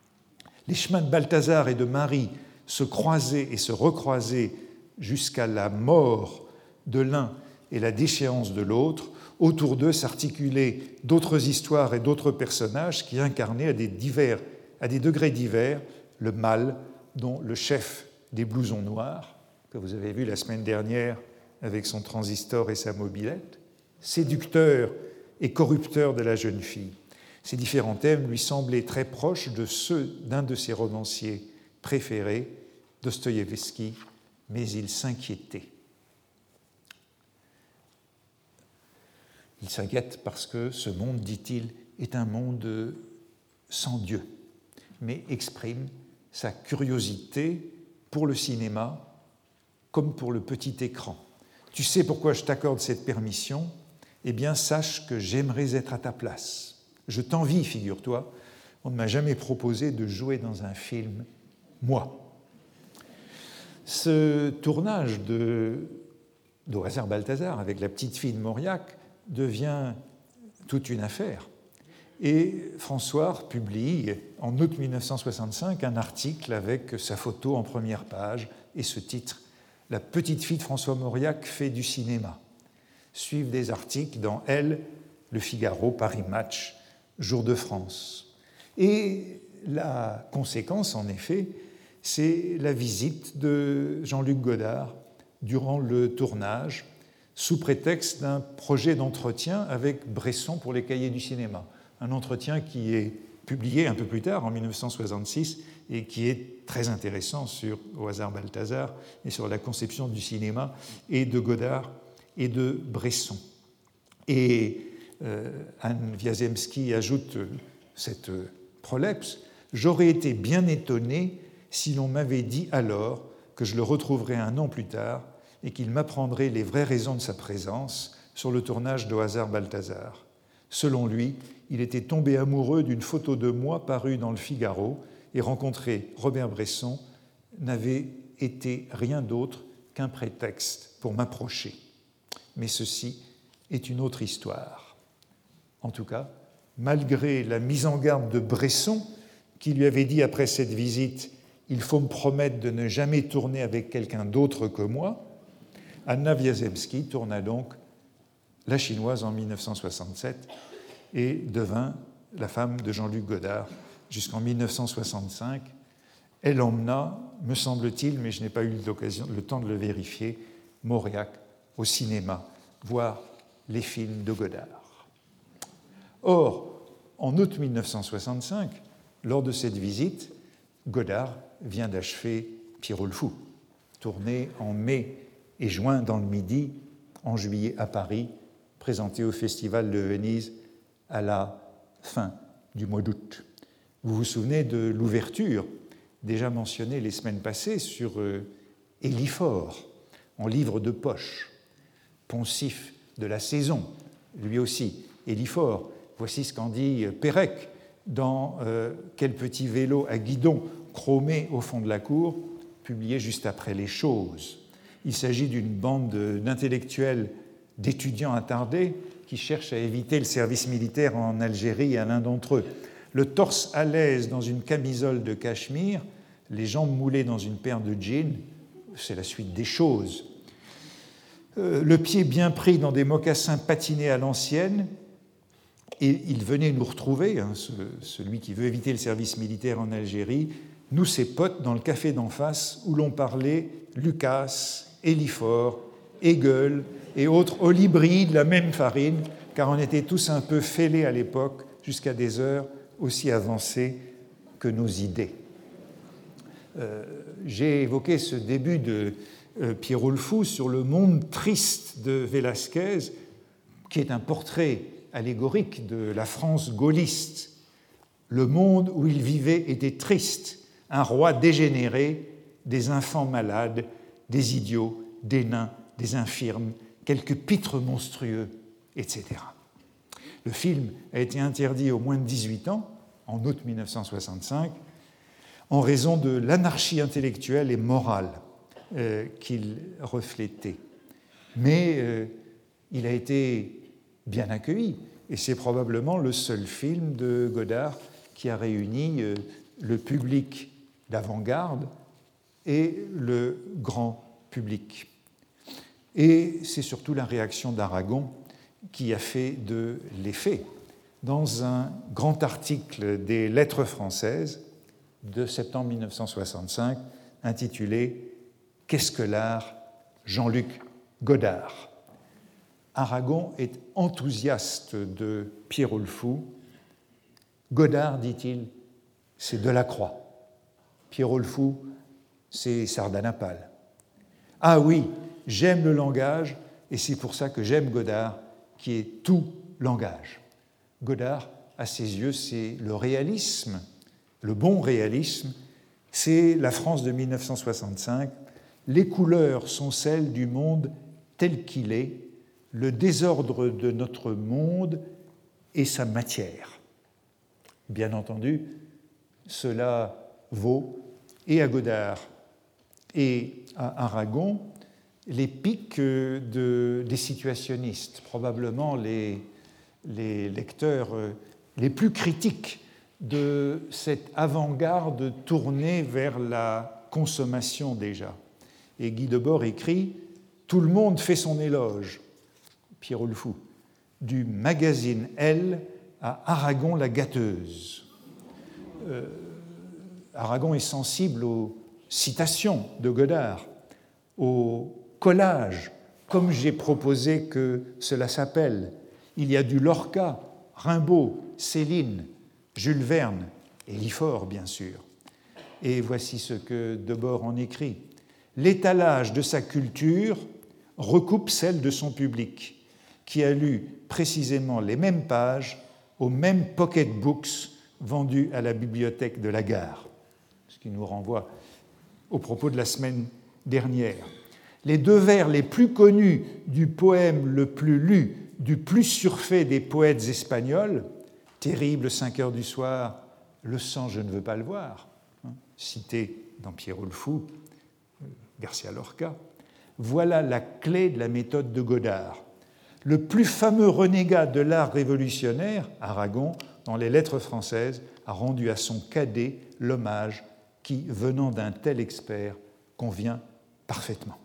Les chemins de Balthazar et de Marie se croisaient et se recroisaient jusqu'à la mort de l'un et la déchéance de l'autre. Autour d'eux s'articulaient d'autres histoires et d'autres personnages qui incarnaient à des, divers, à des degrés divers le mal dont le chef des blousons noirs, que vous avez vu la semaine dernière avec son transistor et sa mobilette, séducteur et corrupteur de la jeune fille. Ces différents thèmes lui semblaient très proches de ceux d'un de ses romanciers préférés, Dostoïevski, mais il s'inquiétait. Il s'inquiète parce que ce monde, dit-il, est un monde sans Dieu, mais exprime sa curiosité pour le cinéma comme pour le petit écran. Tu sais pourquoi je t'accorde cette permission ? Eh bien, sache que j'aimerais être à ta place. Je t'envie, figure-toi. On ne m'a jamais proposé de jouer dans un film, moi. Ce tournage de d'Au hasard Balthazar avec la petite fille de Mauriac devient toute une affaire. Et François publie en août mille neuf cent soixante-cinq un article avec sa photo en première page et ce titre « La petite fille de François Mauriac fait du cinéma ». Suivent des articles dans Elle, Le Figaro, Paris Match, Jour de France. Et la conséquence, en effet, c'est la visite de Jean-Luc Godard durant le tournage, sous prétexte d'un projet d'entretien avec Bresson pour les cahiers du cinéma. Un entretien qui est publié un peu plus tard, en mille neuf cent soixante-six, et qui est très intéressant sur Au hasard Balthazar et sur la conception du cinéma et de Godard et de Bresson. Et euh, Anne Wiazemski ajoute cette prolepse « J'aurais été bien étonné si l'on m'avait dit alors que je le retrouverais un an plus tard et qu'il m'apprendrait les vraies raisons de sa présence sur le tournage d'Au hasard Balthazar. Selon lui, il était tombé amoureux d'une photo de moi parue dans le Figaro et rencontrer Robert Bresson n'avait été rien d'autre qu'un prétexte pour m'approcher. Mais ceci est une autre histoire. » En tout cas, malgré la mise en garde de Bresson, qui lui avait dit après cette visite « Il faut me promettre de ne jamais tourner avec quelqu'un d'autre que moi », Anna Wiazemski tourna donc La Chinoise en mille neuf cent soixante-sept et devint la femme de Jean-Luc Godard jusqu'en mille neuf cent soixante-cinq. Elle emmena, me semble-t-il, mais je n'ai pas eu l'occasion, le temps de le vérifier, Mauriac au cinéma, voir les films de Godard. Or, en août mille neuf cent soixante-cinq, lors de cette visite, Godard vient d'achever Pierrot le Fou, tourné en mai et juin dans le Midi, en juillet à Paris, présenté au Festival de Venise à la fin du mois d'août. Vous vous souvenez de l'ouverture, déjà mentionnée les semaines passées, sur euh, Élifort, en livre de poche, poncif de la saison, lui aussi, Élifort. Voici ce qu'en dit Pérec dans euh, Quel petit vélo à guidon chromé au fond de la cour, publié juste après Les Choses. Il s'agit d'une bande d'intellectuels, d'étudiants attardés qui cherchent à éviter le service militaire en Algérie à l'un d'entre eux. Le torse à l'aise dans une camisole de cachemire, les jambes moulées dans une paire de jeans, c'est la suite des choses. Euh, le pied bien pris dans des mocassins patinés à l'ancienne, et il venait nous retrouver, hein, ce, celui qui veut éviter le service militaire en Algérie, nous ses potes dans le café d'en face où l'on parlait Lucas, Élifort, Hegel et autres olibris de la même farine, car on était tous un peu fêlés à l'époque jusqu'à des heures aussi avancées que nos idées. Euh, j'ai évoqué ce début de euh, Pierrot le Fou sur le monde triste de Velázquez, qui est un portrait allégorique de la France gaulliste. Le monde où il vivait était triste, un roi dégénéré, des enfants malades, des idiots, des nains, des infirmes, quelques pitres monstrueux, et cetera. Le film a été interdit aux moins de dix-huit ans, en août mille neuf cent soixante-cinq, en raison de l'anarchie intellectuelle et morale euh, qu'il reflétait. Mais euh, il a été bien accueilli, et c'est probablement le seul film de Godard qui a réuni euh, le public d'avant-garde et le grand public. Et c'est surtout la réaction d'Aragon qui a fait de l'effet. Dans un grand article des Lettres françaises de septembre mille neuf cent soixante-cinq, intitulé « Qu'est-ce que l'art ? Jean-Luc Godard ». Aragon est enthousiaste de Pierrot le Fou. Godard, dit-il, c'est Delacroix. Pierrot le Fou, c'est Sardanapale. Ah oui, j'aime le langage, et c'est pour ça que j'aime Godard, qui est tout langage. Godard, à ses yeux, c'est le réalisme, le bon réalisme, c'est la France de mille neuf cent soixante-cinq. Les couleurs sont celles du monde tel qu'il est, le désordre de notre monde et sa matière. Bien entendu, cela vaut et à Godard et à Aragon les pics de, des situationnistes, probablement les, les lecteurs les plus critiques de cette avant-garde tournée vers la consommation déjà. Et Guy Debord écrit « Tout le monde fait son éloge », Pierrot le Fou, du magazine Elle à Aragon la gâteuse. Euh, Aragon est sensible aux citations de Godard, aux collages, comme j'ai proposé que cela s'appelle. Il y a du Lorca, Rimbaud, Céline, Jules Verne et Élifort, bien sûr. Et voici ce que Debord en écrit. L'étalage de sa culture recoupe celle de son public, qui a lu précisément les mêmes pages aux mêmes pocketbooks vendus à la bibliothèque de la gare, ce qui nous renvoie au propos de la semaine dernière. Les deux vers les plus connus du poème le plus lu, du plus surfait des poètes espagnols, terrible cinq heures du soir, le sang je ne veux pas le voir, hein, cité dans Pierrot le Fou, Garcia Lorca, voilà la clé de la méthode de Godard. Le plus fameux renégat de l'art révolutionnaire, Aragon, dans les Lettres françaises, a rendu à son cadet l'hommage qui, venant d'un tel expert, convient parfaitement.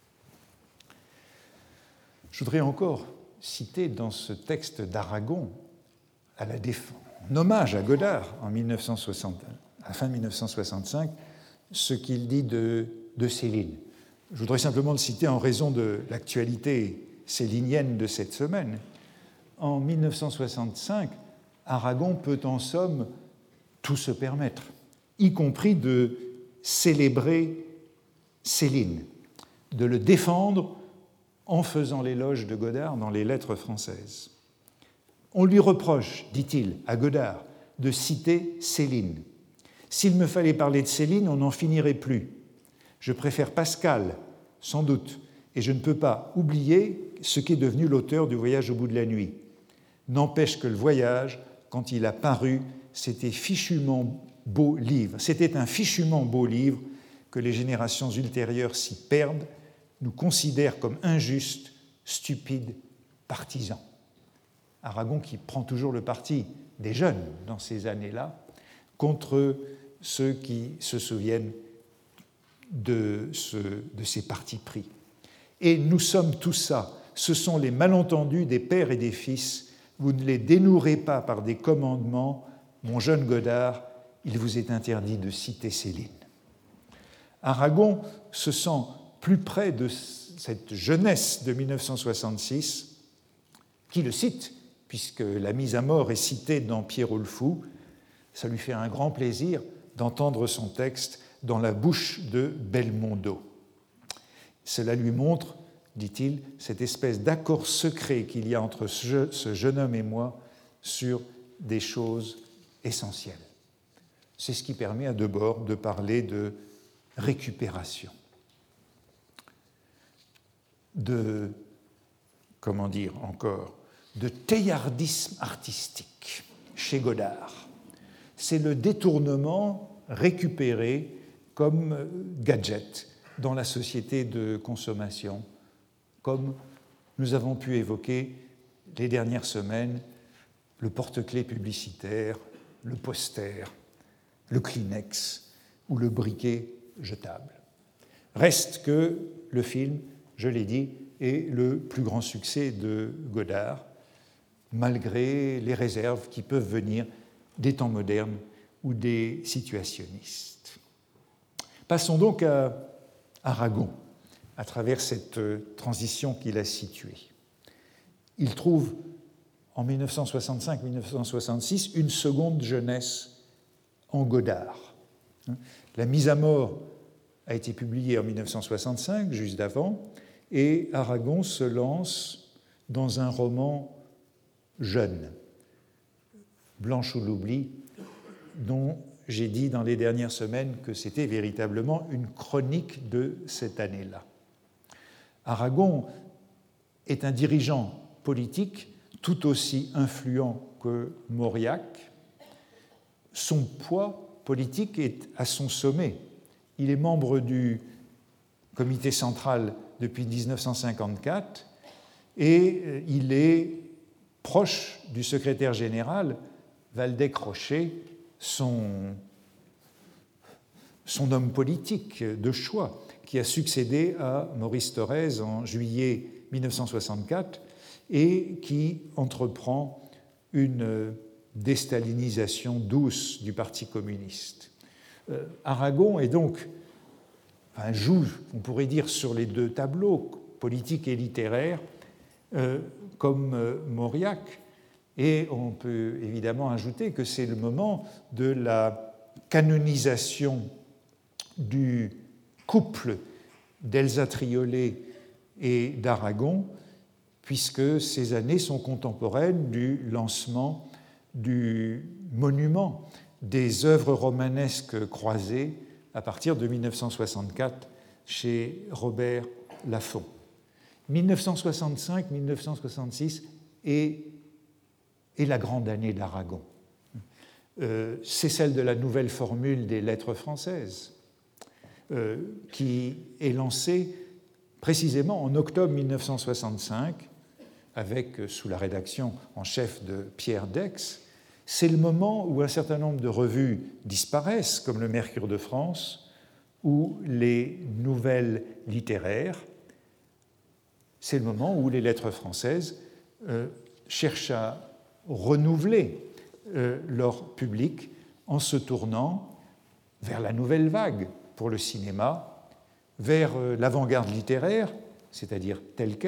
Je voudrais encore citer dans ce texte d'Aragon, à la déf... en hommage à Godard, en mille neuf cent soixante, à la fin mille neuf cent soixante-cinq, ce qu'il dit de, de Céline. Je voudrais simplement le citer en raison de l'actualité célinienne de cette semaine, en mille neuf cent soixante-cinq, Aragon peut en somme tout se permettre, y compris de célébrer Céline, de le défendre en faisant l'éloge de Godard dans les lettres françaises. On lui reproche, dit-il, à Godard, de citer Céline. S'il me fallait parler de Céline, on n'en finirait plus. Je préfère Pascal, sans doute, et je ne peux pas oublier ce qu'est devenu l'auteur du Voyage au bout de la nuit. N'empêche que le voyage, quand il a paru, c'était fichument beau livre. C'était un fichument beau livre que les générations ultérieures s'y perdent, nous considèrent comme injustes, stupides, partisans. Aragon qui prend toujours le parti des jeunes dans ces années-là, contre ceux qui se souviennent de, ce, de ces partis pris. Et nous sommes tout ça, ce sont les malentendus des pères et des fils, vous ne les dénouerez pas par des commandements, mon jeune Godard, il vous est interdit de citer Céline. Aragon se sent plus près de cette jeunesse de mille neuf cent soixante-six, qui le cite, puisque la mise à mort est citée dans Pierrot le Fou. Ça lui fait un grand plaisir d'entendre son texte dans la bouche de Belmondo. Cela lui montre, dit-il, cette espèce d'accord secret qu'il y a entre ce jeune homme et moi sur des choses essentielles. C'est ce qui permet à Debord de parler de récupération, de, comment dire encore, de théardisme artistique chez Godard. C'est le détournement récupéré comme gadget dans la société de consommation, comme nous avons pu évoquer les dernières semaines le porte-clés publicitaire, le poster, le Kleenex ou le briquet jetable. Reste que le film, je l'ai dit, est le plus grand succès de Godard, malgré les réserves qui peuvent venir des temps modernes ou des situationnistes. Passons donc à Aragon, à travers cette transition qu'il a située. Il trouve en mille neuf cent soixante-cinq mille neuf cent soixante-six une seconde jeunesse en Godard. La mise à mort a été publiée en mille neuf cent soixante-cinq, juste d'avant, et Aragon se lance dans un roman jeune, Blanche ou l'oubli, dont j'ai dit dans les dernières semaines que c'était véritablement une chronique de cette année-là. Aragon est un dirigeant politique tout aussi influent que Mauriac. Son poids politique est à son sommet. Il est membre du comité central depuis dix-neuf cent cinquante-quatre et il est proche du secrétaire général Waldeck-Rochet, son, son homme politique de choix, qui a succédé à Maurice Thorez en juillet mille neuf cent soixante-quatre et qui entreprend une déstalinisation douce du Parti communiste. Euh, Aragon est donc, enfin, joue, on pourrait dire, sur les deux tableaux, politique et littéraire, euh, comme euh, Mauriac, et on peut évidemment ajouter que c'est le moment de la canonisation du couple d'Elsa Triolet et d'Aragon, puisque ces années sont contemporaines du lancement du monument des œuvres romanesques croisées à partir de mille neuf cent soixante-quatre chez Robert Laffont. mille neuf cent soixante-cinq mille neuf cent soixante-six est, est la grande année d'Aragon. Euh, c'est celle de la nouvelle formule des lettres françaises, euh, qui est lancée précisément en octobre mille neuf cent soixante-cinq, avec, sous la rédaction en chef de Pierre Dex. C'est le moment où un certain nombre de revues disparaissent, comme le Mercure de France ou les Nouvelles littéraires. C'est le moment où les lettres françaises euh, cherchent à renouveler euh, leur public en se tournant vers la nouvelle vague pour le cinéma, vers euh, l'avant-garde littéraire, c'est-à-dire telle qu'elle,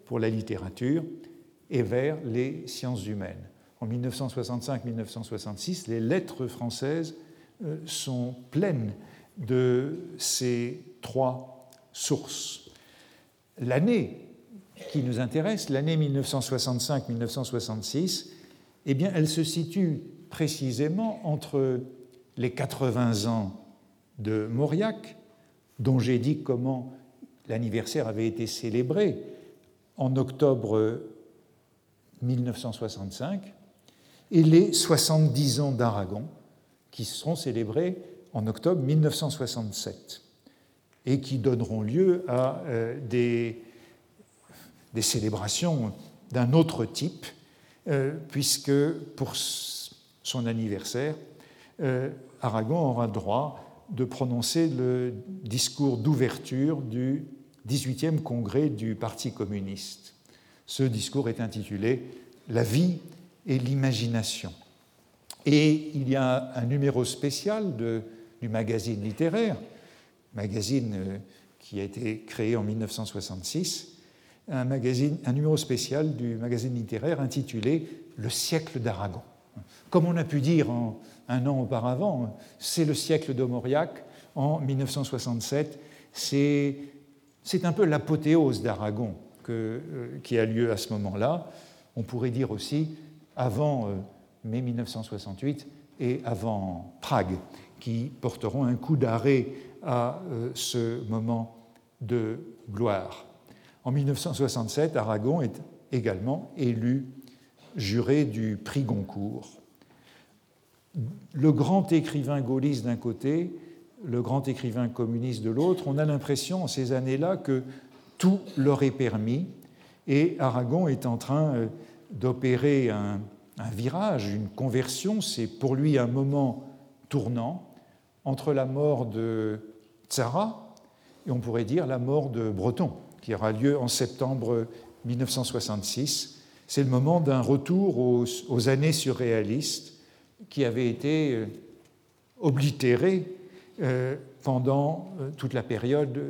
pour la littérature et vers les sciences humaines. En mille neuf cent soixante-cinq mille neuf cent soixante-six, les lettres françaises sont pleines de ces trois sources. L'année qui nous intéresse, l'année mille neuf cent soixante-cinq mille neuf cent soixante-six, eh bien, elle se situe précisément entre les quatre-vingts ans de Mauriac, dont j'ai dit comment l'anniversaire avait été célébré en octobre mille neuf cent soixante-cinq, et les soixante-dix ans d'Aragon, qui seront célébrés en octobre mille neuf cent soixante-sept, et qui donneront lieu à euh, des, des célébrations d'un autre type, euh, puisque pour son anniversaire, euh, Aragon aura droit de prononcer le discours d'ouverture du dix-huitième congrès du Parti communiste. Ce discours est intitulé « La vie et l'imagination ». Et il y a un numéro spécial de, du magazine littéraire, magazine qui a été créé en mille neuf cent soixante-six, un, magazine, un numéro spécial du magazine littéraire intitulé « Le siècle d'Aragon ». Comme on a pu dire en, un an auparavant, c'est le siècle de Mauriac en mille neuf cent soixante-sept, c'est, c'est un peu l'apothéose d'Aragon que, euh, qui a lieu à ce moment-là. On pourrait dire aussi avant euh, mai mille neuf cent soixante-huit et avant Prague, qui porteront un coup d'arrêt à euh, ce moment de gloire. En mille neuf cent soixante-sept, Aragon est également élu juré du prix Goncourt. Le grand écrivain gaulliste d'un côté, le grand écrivain communiste de l'autre, on a l'impression en ces années-là que tout leur est permis, et Aragon est en train d'opérer un, un virage, une conversion. C'est pour lui un moment tournant entre la mort de Tzara et on pourrait dire la mort de Breton, qui aura lieu en septembre mille neuf cent soixante-six. C'est le moment d'un retour aux, aux années surréalistes qui avaient été oblitérées euh, pendant toute la période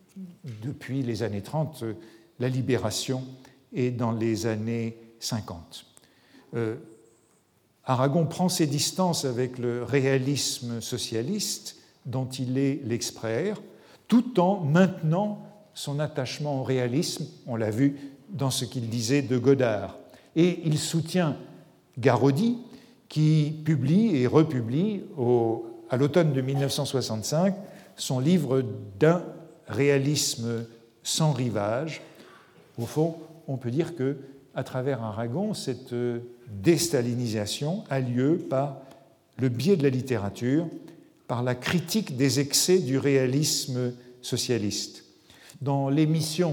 depuis les années trente, la Libération, et dans les années cinquante. Euh, Aragon prend ses distances avec le réalisme socialiste dont il est l'expert, tout en maintenant son attachement au réalisme, on l'a vu dans ce qu'il disait de Godard. Et il soutient Garaudy, qui publie et republie au, à l'automne de mille neuf cent soixante-cinq son livre d'un réalisme sans rivage. Au fond, on peut dire qu'à travers Aragon, cette déstalinisation a lieu par le biais de la littérature, par la critique des excès du réalisme socialiste. Dans l'émission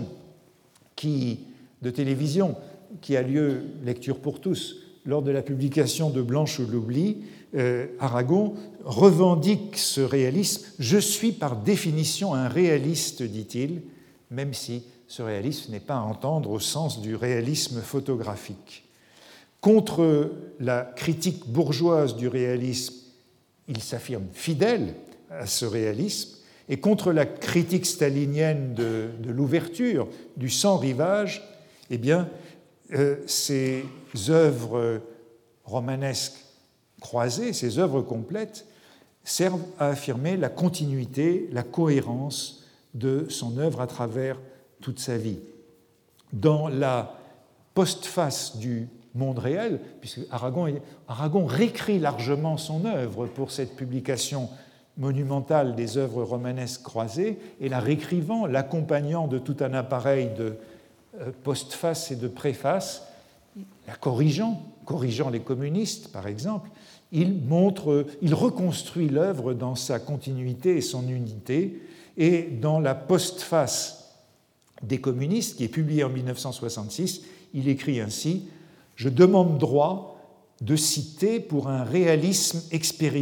qui, de télévision qui a lieu, Lecture pour tous, lors de la publication de Blanche ou l'oubli, euh, Aragon revendique ce réalisme. « Je suis par définition un réaliste », dit-il, même si ce réalisme n'est pas à entendre au sens du réalisme photographique. Contre la critique bourgeoise du réalisme, il s'affirme fidèle à ce réalisme, et contre la critique stalinienne de, de l'ouverture, du sans-rivage, eh bien, euh, ces œuvres romanesques croisées, ces œuvres complètes, servent à affirmer la continuité, la cohérence de son œuvre à travers toute sa vie. Dans la postface du monde réel, puisque Aragon, Aragon réécrit largement son œuvre pour cette publication monumentale des œuvres romanesques croisées, et la réécrivant, l'accompagnant de tout un appareil de postface et de préface, la corrigeant, corrigeant les communistes par exemple, il montre, il reconstruit l'œuvre dans sa continuité et son unité, et dans la postface des communistes, qui est publiée en mille neuf cent soixante-six, il écrit ainsi « Je demande droit de citer pour un réalisme expérimental ».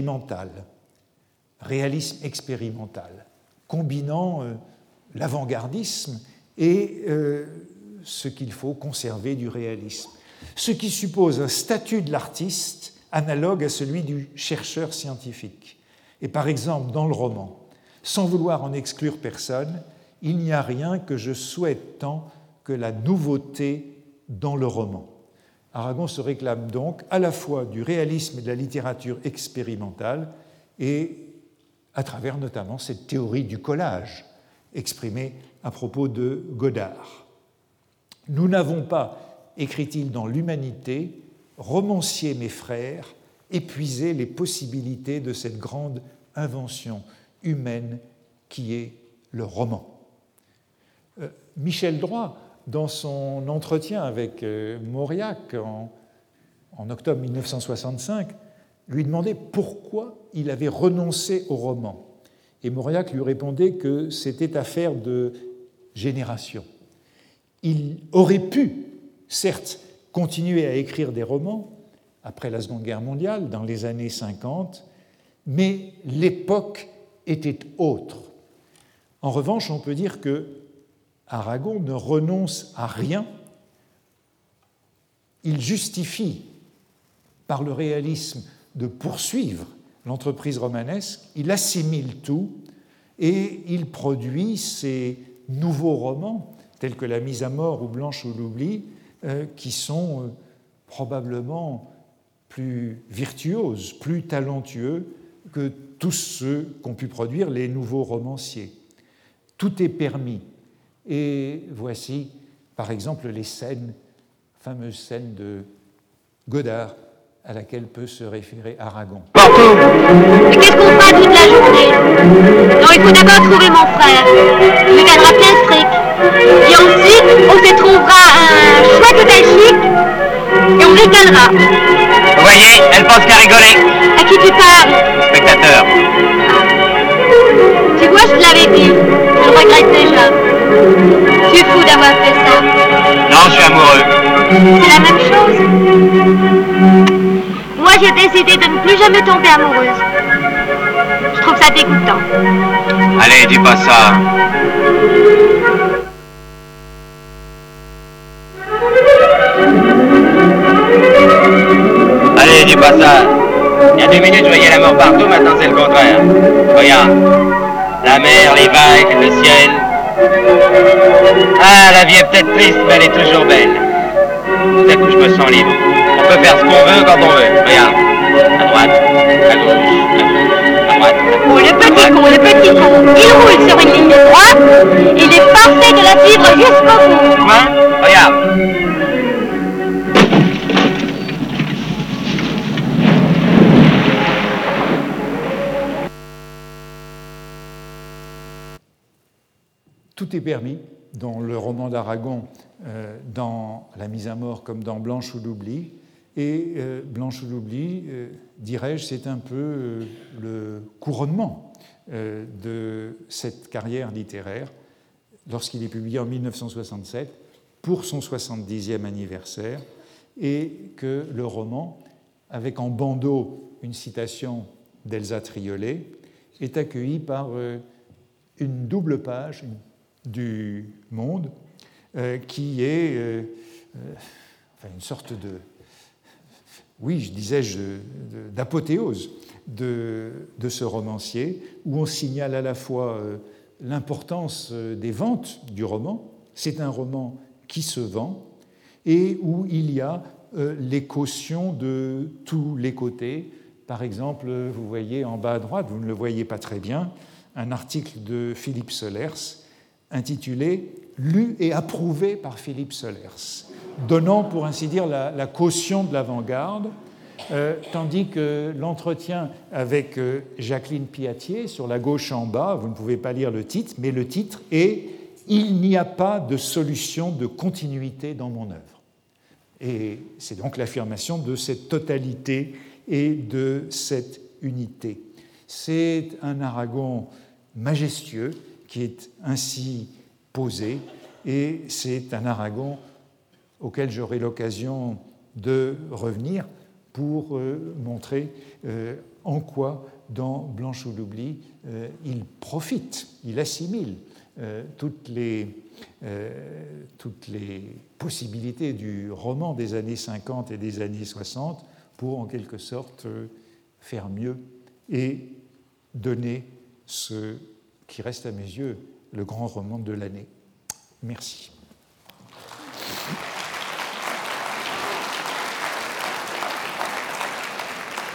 Réalisme expérimental, combinant euh, l'avant-gardisme et euh, ce qu'il faut conserver du réalisme. Ce qui suppose un statut de l'artiste analogue à celui du chercheur scientifique. Et par exemple, dans le roman, sans vouloir en exclure personne, il n'y a rien que je souhaite tant que la nouveauté dans le roman. Aragon se réclame donc à la fois du réalisme et de la littérature expérimentale, et à travers notamment cette théorie du collage exprimée à propos de Godard. Nous n'avons pas, écrit-il dans l'Humanité, romancier mes frères, épuisé les possibilités de cette grande invention humaine qui est le roman. Euh, Michel Droit, dans son entretien avec euh, Mauriac en, en octobre mille neuf cent soixante-cinq, lui demandait pourquoi il avait renoncé au roman. Et Mauriac lui répondait que c'était affaire de génération. Il aurait pu, certes, continuer à écrire des romans après la Seconde Guerre mondiale, dans les années cinquante, mais l'époque était autre. En revanche, on peut dire que Aragon ne renonce à rien. Il justifie, par le réalisme, de poursuivre l'entreprise romanesque, il assimile tout et il produit ces nouveaux romans, tels que La mise à mort ou Blanche ou l'oubli, euh, qui sont euh, probablement plus virtuoses, plus talentueux que tous ceux qu'ont pu produire les nouveaux romanciers. Tout est permis. Et voici, par exemple, les scènes, fameuses scènes de Godard, à laquelle peut se référer Aragon. Partout. Mais qu'est-ce qu'on fera toute la journée? Non, il faut d'abord trouver mon frère. Il me gagnera plein de fric. Et ensuite, on se trouvera un chouette hôtel chic et on ricanera. Vous voyez, elle pense qu'à rigoler. À qui tu parles? Spectateur. Tu vois, je te l'avais dit. Je regrette déjà. Tu es fou d'avoir fait ça. Non, je suis amoureux. C'est la même chose. Moi, j'ai décidé de ne plus jamais tomber amoureuse. Je trouve ça dégoûtant. Allez, dis pas ça. Allez, dis pas ça. Il y a deux minutes, je voyais la mort partout, maintenant c'est le contraire. Regarde. La mer, les vagues, le ciel. Ah, la vie est peut-être triste, mais elle est toujours belle. Dès que je me sens libre. On peut faire ce qu'on veut quand on veut. Regarde. À droite, à gauche, à gauche, à droite. Oh, le petit con, le petit con. Il roule sur une ligne droite. Il est parfait de la suivre jusqu'au bout. Quoi? Regarde. Tout est permis dans le roman d'Aragon, euh, dans La mise à mort comme dans Blanche ou l'oubli. Et euh, Blanche ou l'oubli, euh, dirais-je, c'est un peu euh, le couronnement euh, de cette carrière littéraire lorsqu'il est publié en mille neuf cent soixante-sept pour son soixante-dixième anniversaire, et que le roman, avec en bandeau une citation d'Elsa Triolet, est accueilli par euh, une double page du Monde euh, qui est euh, euh, enfin, une sorte de, oui, je disais-je, d'apothéose de, de ce romancier, où on signale à la fois euh, l'importance des ventes du roman, c'est un roman qui se vend, et où il y a euh, les cautions de tous les côtés. Par exemple, vous voyez en bas à droite, vous ne le voyez pas très bien, un article de Philippe Solers intitulé « Lu et approuvé par Philippe Solers », donnant, pour ainsi dire, la, la caution de l'avant-garde, euh, tandis que l'entretien avec euh, Jacqueline Piatier, sur la gauche en bas, vous ne pouvez pas lire le titre, mais le titre est « Il n'y a pas de solution de continuité dans mon œuvre ». Et c'est donc l'affirmation de cette totalité et de cette unité. C'est un Aragon majestueux qui est ainsi posé, et c'est un Aragon auquel j'aurai l'occasion de revenir pour euh, montrer euh, en quoi, dans Blanche ou l'oubli, euh, il profite, il assimile euh, toutes les, euh, toutes les possibilités du roman des années cinquante et des années soixante pour, en quelque sorte, euh, faire mieux et donner ce qui reste à mes yeux le grand roman de l'année. Merci.